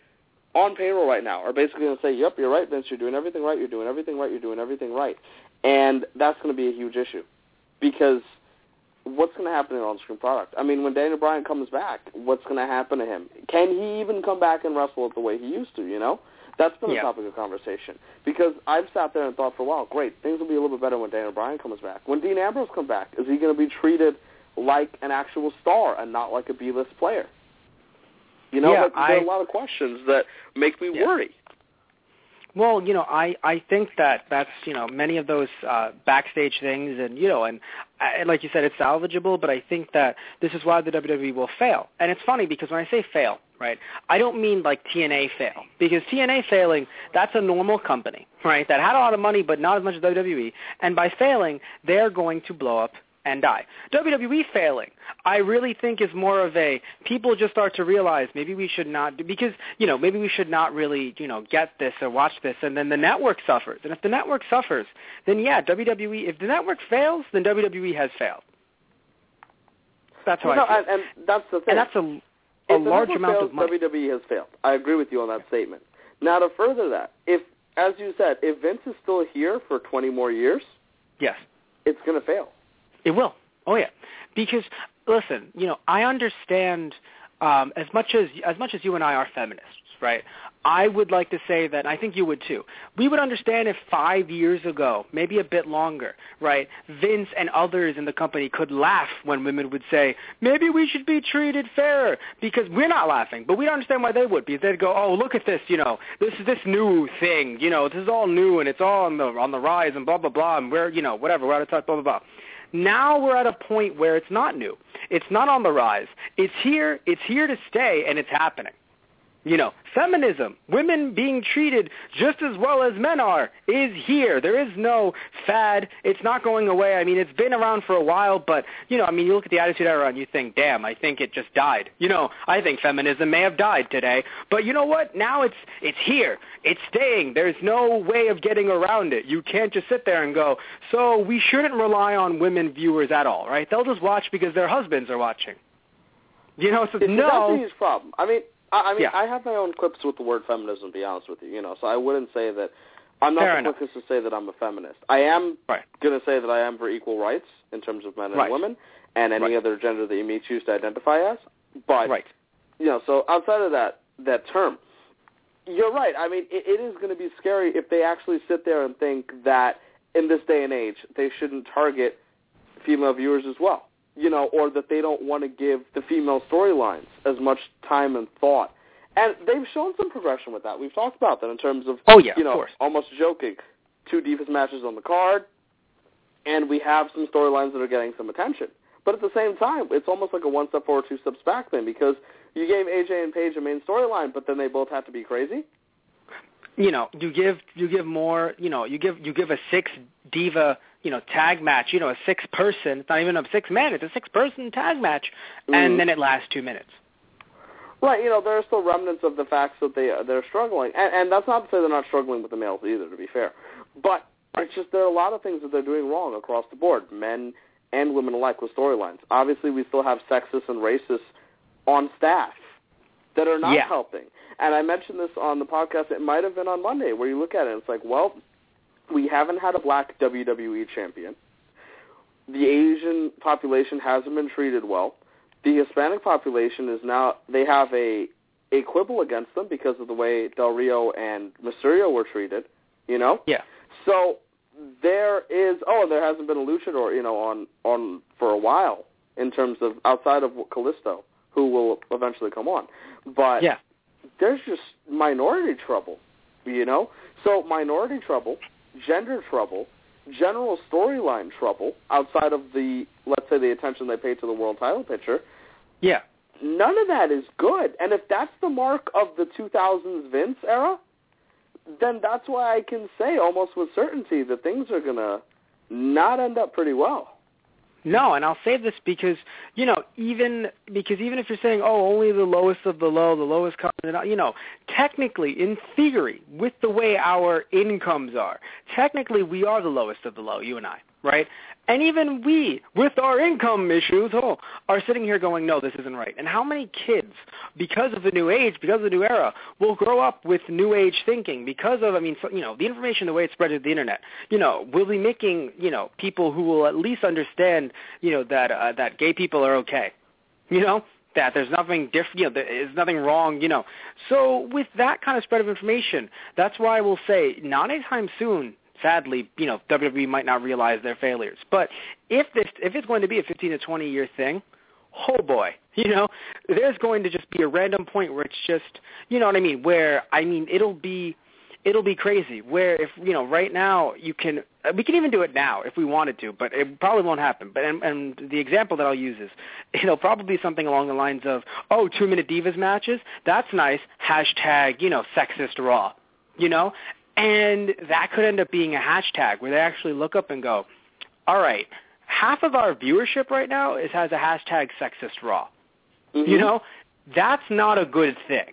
on payroll right now are basically going to say, yep, you're right, Vince, you're doing everything right, you're doing everything right, you're doing everything right. And that's going to be a huge issue because what's going to happen in on-screen product? When Daniel Bryan comes back, what's going to happen to him? Can he even come back and wrestle it the way he used to, That's been a topic of conversation because I've sat there and thought for a while, great, things will be a little bit better when Daniel Bryan comes back. When Dean Ambrose comes back, is he going to be treated like an actual star and not like a B-list player? There are a lot of questions that make me worry. Well, I think that's, many of those backstage things and, and like you said, it's salvageable, but I think that this is why the WWE will fail. And it's funny because when I say fail, right, I don't mean like TNA fail, because TNA failing, that's a normal company, right, that had a lot of money but not as much as WWE, and by failing, they're going to blow up and die. WWE failing, I really think is more of a, people just start to realize maybe we should not do, because, maybe we should not really, get this or watch this, and then the network suffers. And if the network suffers, then WWE, if the network fails, then WWE has failed. That's how I feel. And that's the thing. And that's a large amount of money. WWE has failed. I agree with you on that statement. Now, to further that, if, as you said, if Vince is still here for 20 more years, yes, it's going to fail. It will. Oh, yeah. Because, listen, I understand as much as you and I are feminists, right? I would like to say that, I think you would too, we would understand if 5 years ago, maybe a bit longer, right, Vince and others in the company could laugh when women would say, maybe we should be treated fairer, because we're not laughing, but we don't understand why they would, because they'd go, oh, look at this, this is this new thing, this is all new, and it's all on the rise, and blah, blah, blah, and we're, whatever, we're out of touch, blah, blah, blah. Now we're at a point where it's not new. It's not on the rise. It's here to stay, and it's happening. Feminism, women being treated just as well as men are, is here. There is no fad. It's not going away. I mean, it's been around for a while, but, you look at the Attitude Era and you think, damn, I think it just died. I think feminism may have died today. But you know what? Now it's here. It's staying. There's no way of getting around it. You can't just sit there and go, so we shouldn't rely on women viewers at all, right? They'll just watch because their husbands are watching. So no. That's a huge problem. I mean, yeah. I have my own quips with the word feminism, to be honest with you, so I wouldn't say that I'm not the quickest to say that I'm a feminist. I am going to say that I am for equal rights in terms of men and women and any other gender that you may choose to identify as. But, so outside of that term, you're right. I mean, it is going to be scary if they actually sit there and think that in this day and age they shouldn't target female viewers as well. Or that they don't want to give the female storylines as much time and thought. And they've shown some progression with that. We've talked about that in terms of, of course. Almost joking, 2 Divas matches on the card, and we have some storylines that are getting some attention. But at the same time, it's almost like a 1 step forward, 2 steps back thing, because you gave AJ and Paige a main storyline, but then they both have to be crazy. You give more, you give a 6 diva, tag match, a 6-person, it's not even a 6-man, it's a 6-person tag match, and then it lasts 2 minutes. Right, there are still remnants of the facts that they're struggling, and that's not to say they're not struggling with the males either, to be fair. But it's just there are a lot of things that they're doing wrong across the board, men and women alike with storylines. Obviously, we still have sexists and racists on staff that are not helping. And I mentioned this on the podcast, it might have been on Monday, where you look at it and it's like, well, we haven't had a black WWE champion. The Asian population hasn't been treated well. The Hispanic population is now, they have a quibble against them because of the way Del Rio and Mysterio were treated, Yeah. So there is, there hasn't been a luchador, on for a while in terms of outside of Kalisto, who will eventually come on. But there's just minority trouble, So minority trouble, gender trouble, general storyline trouble, outside of let's say the attention they pay to the world title picture. Yeah. None of that is good. And if that's the mark of the 2000s Vince era, then that's why I can say almost with certainty that things are going to not end up pretty well. No, and I'll say this because, even if you're saying, only the lowest of the low, the lowest common, technically, in theory, with the way our incomes are, technically we are the lowest of the low, you and I, right? And even we, with our income issues, are sitting here going, no, this isn't right. And how many kids, because of the new age, because of the new era, will grow up with new age thinking because of, the information, the way it's spread to the internet, will be making, people who will at least understand, that gay people are okay, that there's nothing different, there's nothing wrong, So with that kind of spread of information, that's why I will say, not anytime soon, sadly, WWE might not realize their failures. But if it's going to be a 15 to 20 year thing, oh boy, there's going to just be a random point where it's just, where it'll be crazy. Where if right now we can even do it now if we wanted to, but it probably won't happen. But and the example that I'll use is it'll probably be something along the lines of 2-minute Divas matches. That's nice. Hashtag sexist Raw. And that could end up being a hashtag where they actually look up and go, all right, half of our viewership right now has a hashtag sexist Raw. Mm-hmm. That's not a good thing.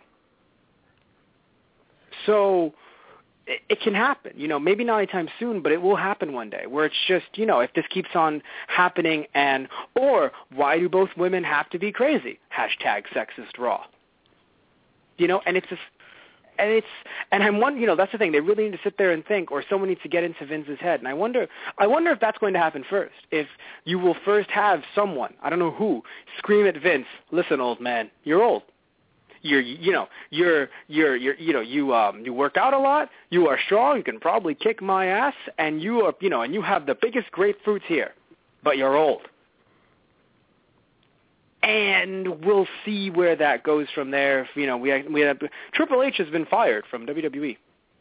So it can happen, maybe not anytime soon, but it will happen one day where it's just, if this keeps on happening or why do both women have to be crazy? Hashtag sexist Raw. And it's just, And I'm wondering, that's the thing. They really need to sit there and think, or someone needs to get into Vince's head. And I wonder if that's going to happen first. If you will first have someone, I don't know who, scream at Vince, "Listen, old man, you're old. You work out a lot. You are strong. You can probably kick my ass, and you are, and you have the biggest grapefruits here, but you're old." And we'll see where that goes from there. Triple H has been fired from WWE.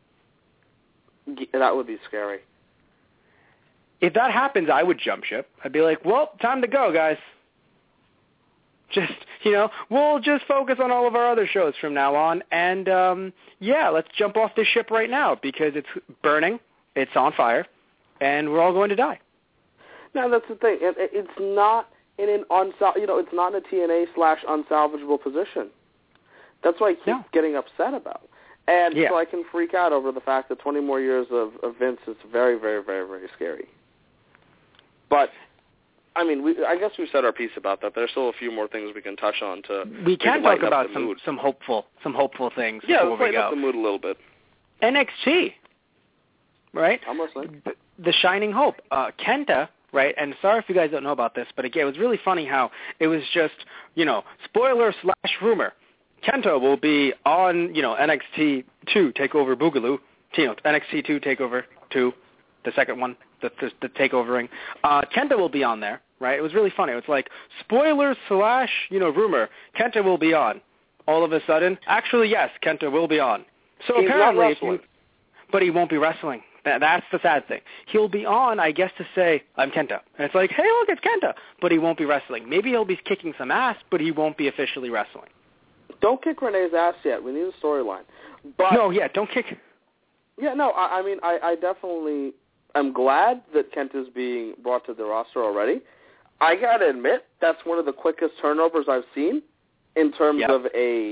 That would be scary. If that happens, I would jump ship. I'd be like, well, time to go, guys. Just, we'll just focus on all of our other shows from now on. And, let's jump off this ship right now because it's burning, it's on fire, and we're all going to die. No, that's the thing. It's not it's not in a TNA/unsalvageable position. That's what I keep getting upset about. And so I can freak out over the fact that 20 more years of Vince is very, very, very, very scary. But, I guess we said our piece about that. There's still a few more things we can touch on to. We can talk about some hopeful things. Yeah, before let's lighten up the mood a little bit. NXT, right? I'm listening. The shining hope, Kenta. Right, and sorry if you guys don't know about this, but again, it was really funny how it was just, spoiler/rumor. Kenta will be on, NXT 2 TakeOver Boogaloo, NXT 2 TakeOver 2, the second one, the TakeOver ring. Kenta will be on there, right? It was really funny. It was like spoiler/rumor. Kenta will be on. All of a sudden, actually, yes, Kenta will be on. So he's apparently, not wrestling. But he won't be wrestling. That's the sad thing. He'll be on, I guess, to say, "I'm Kenta." And it's like, hey, look, it's Kenta. But he won't be wrestling. Maybe he'll be kicking some ass, but he won't be officially wrestling. Don't kick Renee's ass yet. We need a storyline. Don't kick. Yeah, no, I definitely am glad that Kenta's being brought to the roster already. I got to admit, that's one of the quickest turnovers I've seen in terms of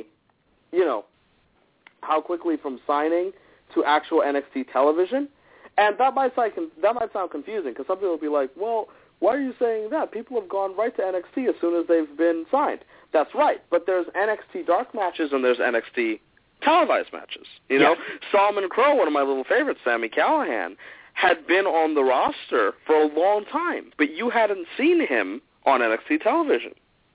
how quickly from signing to actual NXT television. And that might sound confusing because some people will be like, well, why are you saying that? People have gone right to NXT as soon as they've been signed. That's right, but there's NXT dark matches and there's NXT televised matches. Solomon Crow, one of my little favorites, Sami Callihan, had been on the roster for a long time, but you hadn't seen him on NXT television.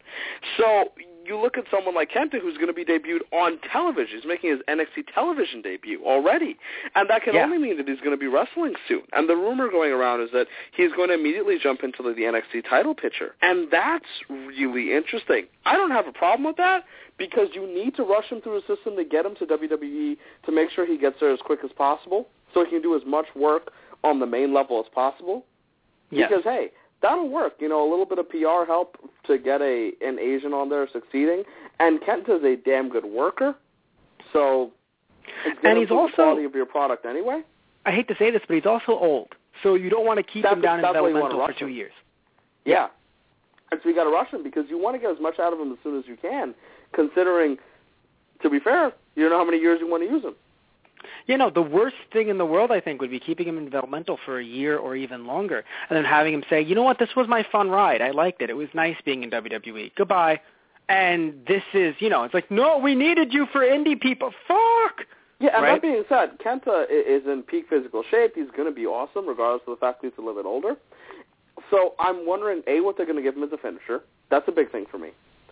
So you look at someone like Kenta, who's going to be debuted on television. He's making his NXT television debut already. And that can only mean that he's going to be wrestling soon. And the rumor going around is that he's going to immediately jump into the NXT title picture. And that's really interesting. I don't have a problem with that because you need to rush him through the system to get him to WWE to make sure he gets there as quick as possible so he can do as much work on the main level as possible. Yes. Because, hey, that'll work. A little bit of PR help to get an Asian on there succeeding. And Kenta's a damn good worker, so it's going to improve the quality of your product anyway. I hate to say this, but he's also old, so you don't want to keep him down in developmental for 2 years. Yeah. And so you got to rush him because you want to get as much out of him as soon as you can, considering, to be fair, you don't know how many years you want to use him. The worst thing in the world, I think, would be keeping him in developmental for a year or even longer, and then having him say, you know what, this was my fun ride. I liked it. It was nice being in WWE. Goodbye. And this is, it's like, no, we needed you for indie people. Fuck! Yeah, and right? That being said, Kenta is in peak physical shape. He's going to be awesome, regardless of the fact that he's a little bit older. So I'm wondering, A, what they're going to give him as a finisher. That's a big thing for me.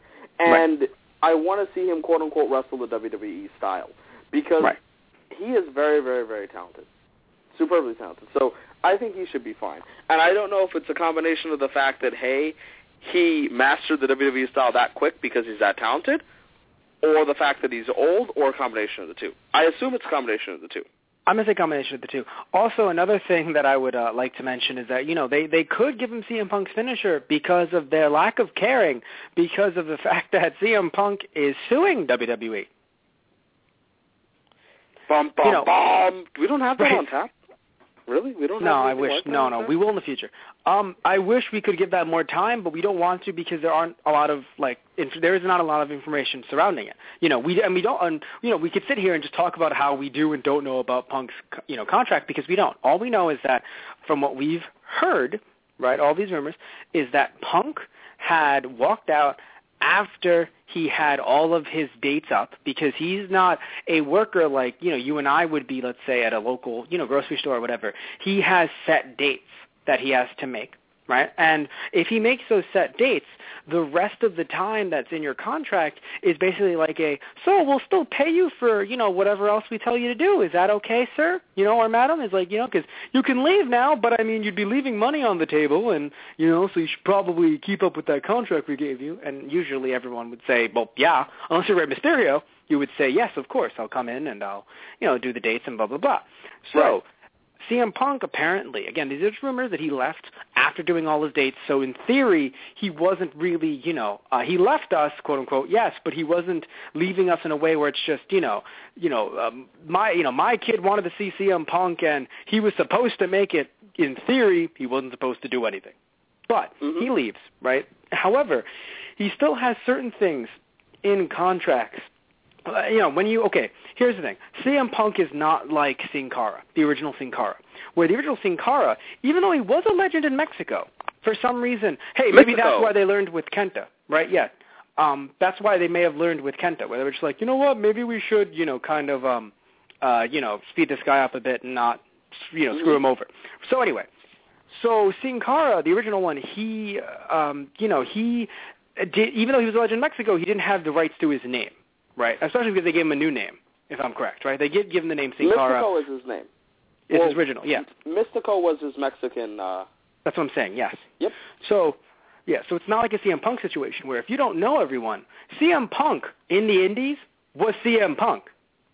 And I want to see him, quote-unquote, wrestle the WWE style. Because he is very, very, very talented. Superbly talented. So I think he should be fine. And I don't know if it's a combination of the fact that, hey, he mastered the WWE style that quick because he's that talented, or the fact that he's old, or a combination of the two. I assume it's a combination of the two. I'm going to say combination of the two. Also, another thing that I would like to mention is that, they could give him CM Punk's finisher because of their lack of caring, because of the fact that CM Punk is suing WWE. Bum, bum, bum. We don't have that on tap. Really? We don't have I wish. Like no, we will in the future. I wish we could give that more time, but we don't want to because there aren't a lot of, there is not a lot of information surrounding it. We could sit here and just talk about how we do and don't know about Punk's, contract because we don't. All we know is that from what we've heard, right, all these rumors, is that Punk had walked out after he had all of his dates up, because he's not a worker like, you and I would be, let's say, at a local, grocery store or whatever. He has set dates that he has to make, right? And if he makes those set dates, the rest of the time that's in your contract is basically like so we'll still pay you for, whatever else we tell you to do. Is that okay, sir? Or madam? It's like, because you can leave now, but I mean, you'd be leaving money on the table, and, so you should probably keep up with that contract we gave you. And usually everyone would say, well, yeah, unless you're Rey Mysterio, you would say, yes, of course, I'll come in and I'll, do the dates and blah, blah, blah. So, right. CM Punk apparently, again, these are just rumors that he left after doing all his dates. So in theory, he wasn't really, he left us, quote unquote, yes, but he wasn't leaving us in a way where it's just, my kid wanted to see CM Punk and he was supposed to make it. In theory, he wasn't supposed to do anything, but he leaves, right? However, he still has certain things in contracts. Here's the thing. CM Punk is not like Sin Cara, the original Sin Cara, where the original Sin Cara, even though he was a legend in Mexico, for some reason, maybe that's why they learned with Kenta, right? Yeah. That's why they may have learned with Kenta, where they were just like, you know what, maybe we should, kind of, speed this guy up a bit and not, screw him over. So anyway, Sin Cara, the original one, he did, even though he was a legend in Mexico, he didn't have the rights to his name. Right, especially because they gave him a new name, if I'm correct, right? They did give him the name Sin Cara. Mystico is his name. It's his original, yeah. Mystico was his Mexican... That's what I'm saying, yes. Yep. So it's not like a CM Punk situation where if you don't know everyone, CM Punk in the Indies was CM Punk.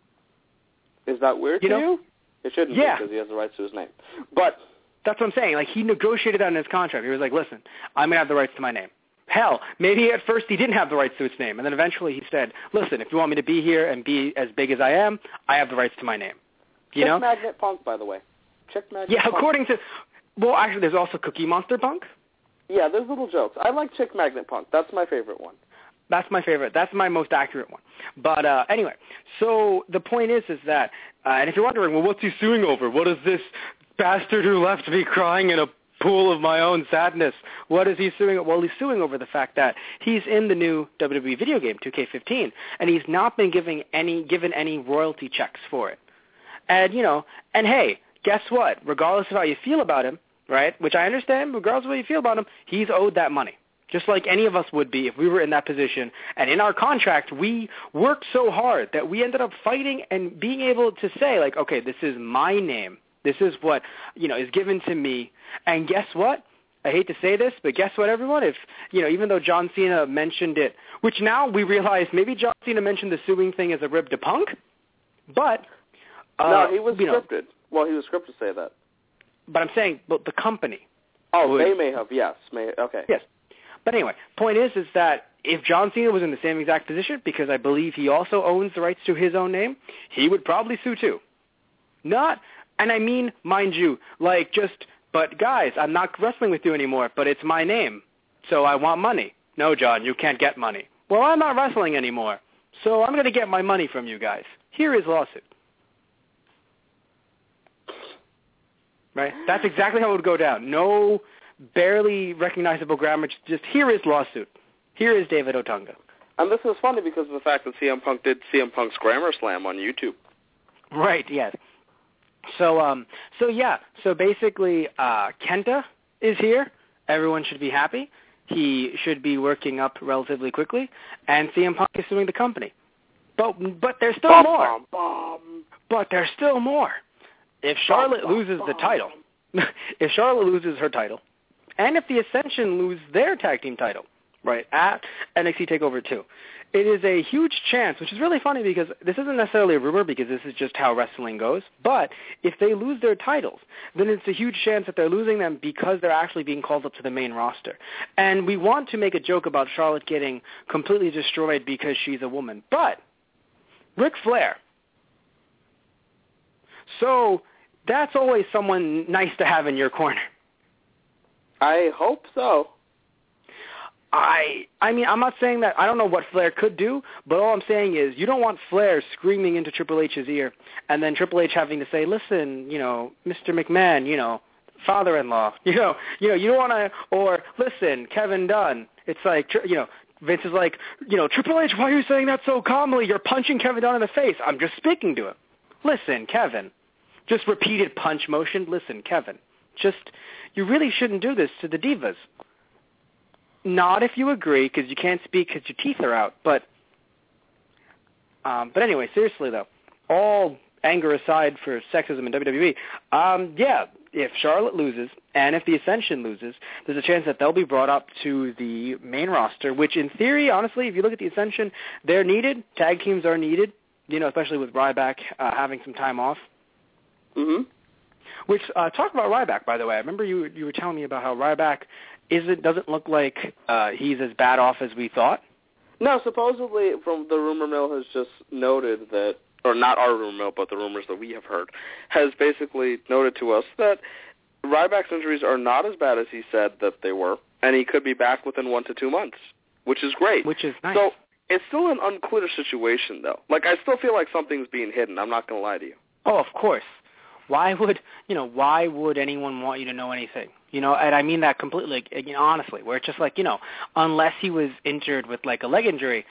Is that weird to you? It shouldn't be because he has the rights to his name. But... That's what I'm saying. Like, he negotiated that in his contract. He was like, listen, I'm going to have the rights to my name. Hell, maybe at first he didn't have the rights to its name, and then eventually he said, listen, if you want me to be here and be as big as I am, I have the rights to my name. Chick Magnet Punk, by the way. Chick Magnet Punk. According to... Well, actually, there's also Cookie Monster Punk. Yeah, there's little jokes. I like Chick Magnet Punk. That's my favorite one. That's my favorite. That's my most accurate one. But anyway, so the point is that, and if you're wondering, well, what's he suing over? What is this bastard who left me crying in a pool of my own sadness? What is he suing? Well, he's suing over the fact that he's in the new WWE video game, 2K15, and he's not been given any royalty checks for it. And, and hey, guess what? Regardless of how you feel about him, right, which I understand, regardless of how you feel about him, he's owed that money, just like any of us would be if we were in that position. And in our contract, we worked so hard that we ended up fighting and being able to say, like, okay, this is my name. This is what, is given to me. And guess what? I hate to say this, but guess what, everyone? If, even though John Cena mentioned it, which now we realize maybe John Cena mentioned the suing thing as a rib to Punk, but... no, he was scripted. Well, he was scripted to say that. But I'm saying, but the company. Oh, they may have, yes. Okay. Yes. But anyway, point is that if John Cena was in the same exact position, because I believe he also owns the rights to his own name, he would probably sue too. Not... And I mean, mind you, like but guys, I'm not wrestling with you anymore, but it's my name, so I want money. No, John, you can't get money. Well, I'm not wrestling anymore, so I'm going to get my money from you guys. Here is lawsuit. Right? That's exactly how it would go down. No barely recognizable grammar, just here is lawsuit. Here is David Otunga. And this is funny because of the fact that CM Punk did CM Punk's Grammar Slam on YouTube. Right, yes. So basically, Kenta is here. Everyone should be happy. He should be working up relatively quickly, and CM Punk is suing the company. But there's still more. But there's still more. If Charlotte loses the title, if Charlotte loses her title, and if the Ascension lose their tag team title, right, at NXT TakeOver 2, it is a huge chance, which is really funny because this isn't necessarily a rumor because this is just how wrestling goes, but if they lose their titles, then it's a huge chance that they're losing them because they're actually being called up to the main roster. And we want to make a joke about Charlotte getting completely destroyed because she's a woman, but Ric Flair. So that's always someone nice to have in your corner. I hope so. I mean, I'm not saying that I don't know what Flair could do, but all I'm saying is you don't want Flair screaming into Triple H's ear and then Triple H having to say, listen, Mr. McMahon, father-in-law, you don't want to, or listen, Kevin Dunn. It's like, Vince is like, Triple H, why are you saying that so calmly? You're punching Kevin Dunn in the face. I'm just speaking to him. Listen, Kevin. Just repeated punch motion. Listen, Kevin. You really shouldn't do this to the Divas. Not if you agree, because you can't speak because your teeth are out. But anyway, seriously, though, all anger aside for sexism in WWE, if Charlotte loses and if the Ascension loses, there's a chance that they'll be brought up to the main roster, which in theory, honestly, if you look at the Ascension, they're needed. Tag teams are needed, especially with Ryback having some time off. Mm-hmm. Which, talk about Ryback, by the way. I remember you were telling me about how Ryback doesn't look like he's as bad off as we thought. No, supposedly from the rumor mill has just noted that, or not our rumor mill, but the rumors that we have heard, has basically noted to us that Ryback's injuries are not as bad as he said that they were, and he could be back within 1 to 2 months, which is great. Which is nice. So it's still an unclear situation, though. Like, I still feel like something's being hidden. I'm not going to lie to you. Oh, of course. Why would anyone want you to know anything? And I mean that completely, honestly, where it's just like, unless he was injured with like a leg injury,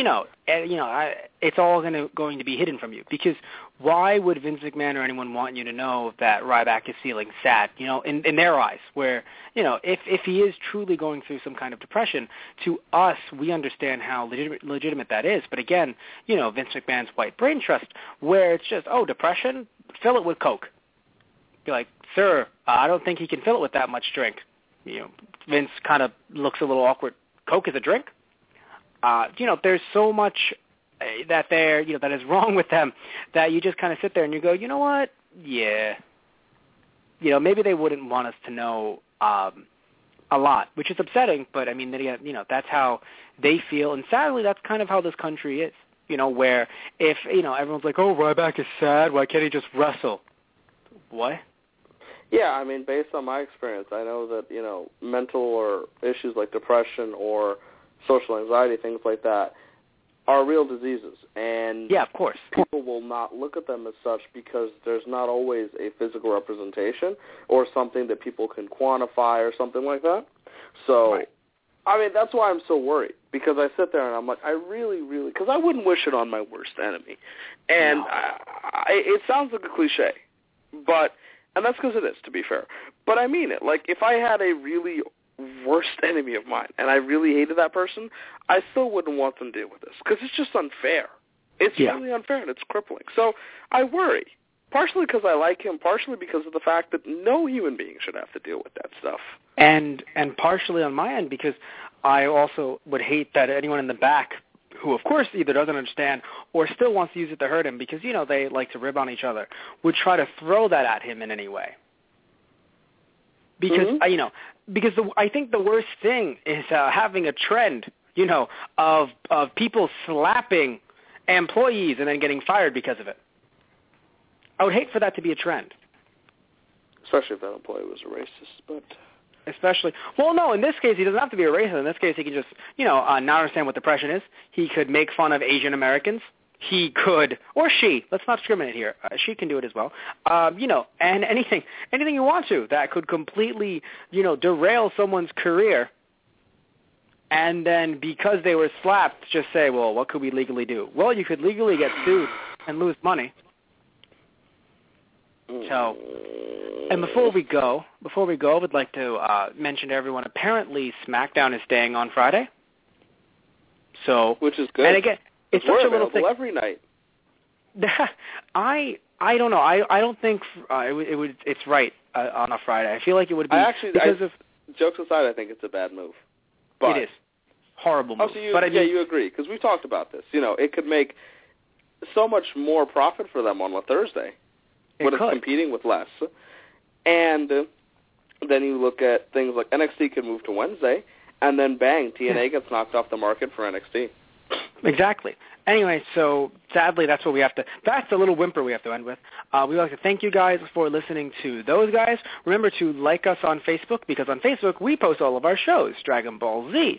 it's all going to be hidden from you. Because why would Vince McMahon or anyone want you to know that Ryback is feeling sad, in their eyes, where, if he is truly going through some kind of depression, to us, we understand how legitimate that is. But again, Vince McMahon's white brain trust, where it's just, depression, fill it with Coke. Be like, sir, I don't think he can fill it with that much drink. Vince kind of looks a little awkward. Coke is a drink? There's so much that that is wrong with them that you just kind of sit there and you go, you know what? Yeah. Maybe they wouldn't want us to know a lot, which is upsetting, but I mean, that's how they feel. And sadly, that's kind of how this country is, where if, everyone's like, oh, Ryback is sad, why can't he just wrestle? What? Yeah, I mean, based on my experience, I know that, mental or issues like depression or social anxiety, things like that, are real diseases. And yeah, of course. People will not look at them as such because there's not always a physical representation or something that people can quantify or something like that. So, right. I mean, that's why I'm so worried, because I sit there and I'm like, I really, because I wouldn't wish it on my worst enemy. And no. It sounds like a cliche, but... And that's because it is, to be fair. But I mean it. Like, if I had a really worst enemy of mine and I really hated that person, I still wouldn't want them to deal with this because it's just unfair. It's really unfair and it's crippling. So I worry, partially because I like him, partially because of the fact that no human being should have to deal with that stuff. And partially on my end because I also would hate that anyone in the back who, of course, either doesn't understand or still wants to use it to hurt him because, they like to rib on each other, would try to throw that at him in any way. Because, I think the worst thing is having a trend, of people slapping employees and then getting fired because of it. I would hate for that to be a trend. Especially if that employee was a racist, but... Especially, well, no, in this case, he doesn't have to be a racist. In this case, he can just, not understand what depression is. He could make fun of Asian Americans. He could, or she, let's not discriminate here. She can do it as well. And anything you want to that could completely, derail someone's career. And then because they were slapped, just say, well, what could we legally do? Well, you could legally get sued and lose money. So, and before we go, I would like to mention to everyone, apparently SmackDown is staying on Friday. So, which is good. And again, it's such a little thing. Every night. I don't know. I don't think it's right on a Friday. I feel like it would be jokes aside, I think it's a bad move. But it is horrible move. So you agree because we've talked about this. It could make so much more profit for them on a Thursday. But it's competing with less. And then you look at things like NXT could move to Wednesday, and then bang, TNA gets knocked off the market for NXT. Exactly. Anyway, so sadly, that's the little whimper we have to end with. We'd like to thank you guys for listening to those guys. Remember to like us on Facebook, because on Facebook we post all of our shows, Dragon Ball Z,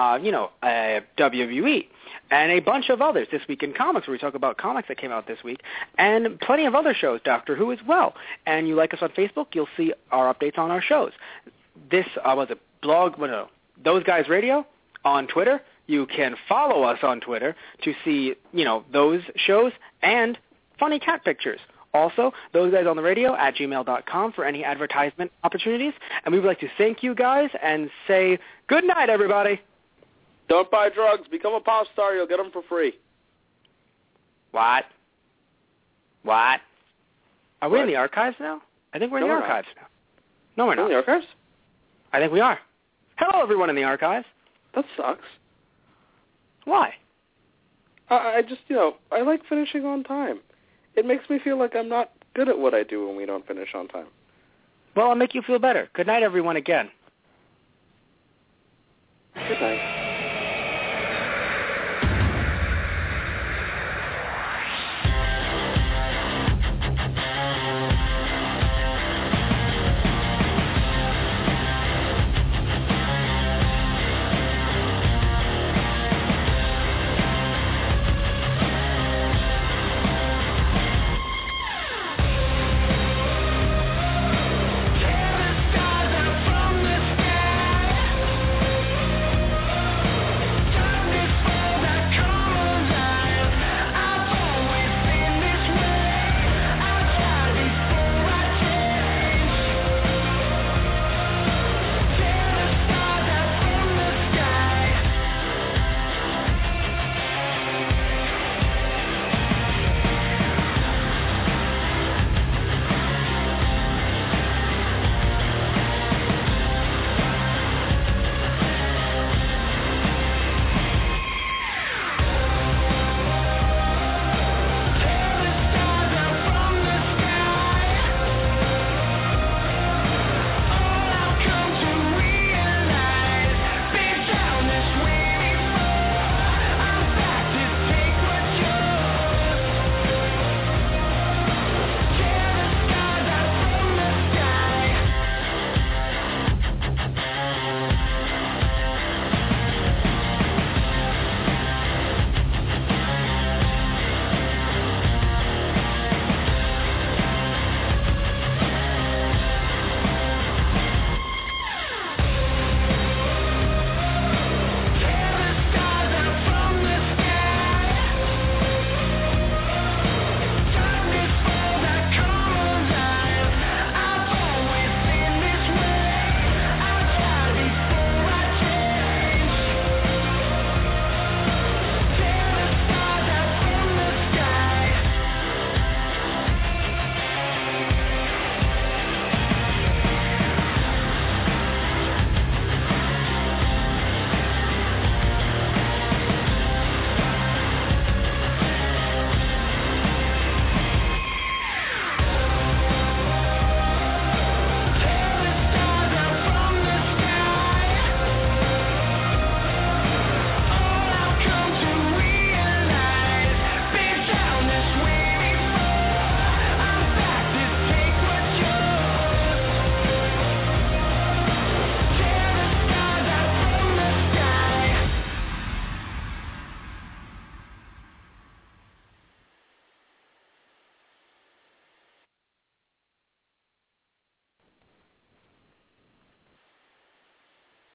WWE, and a bunch of others. This Week in Comics, where we talk about comics that came out this week, and plenty of other shows, Doctor Who as well. And you like us on Facebook, you'll see our updates on our shows. This was a blog, Those Guys Radio on Twitter. You can follow us on Twitter to see, those shows and funny cat pictures. Also, those guys on the radio at gmail.com for any advertisement opportunities. And we would like to thank you guys and say good night, everybody. Don't buy drugs. Become a pop star. You'll get them for free. What? Are we in the archives now? I think we're in the archives now. No, we're not. In the archives? I think we are. Hello, everyone in the archives. That sucks. Why? I just, I like finishing on time. It makes me feel like I'm not good at what I do when we don't finish on time. Well, I'll make you feel better. Good night, everyone, again. Good night.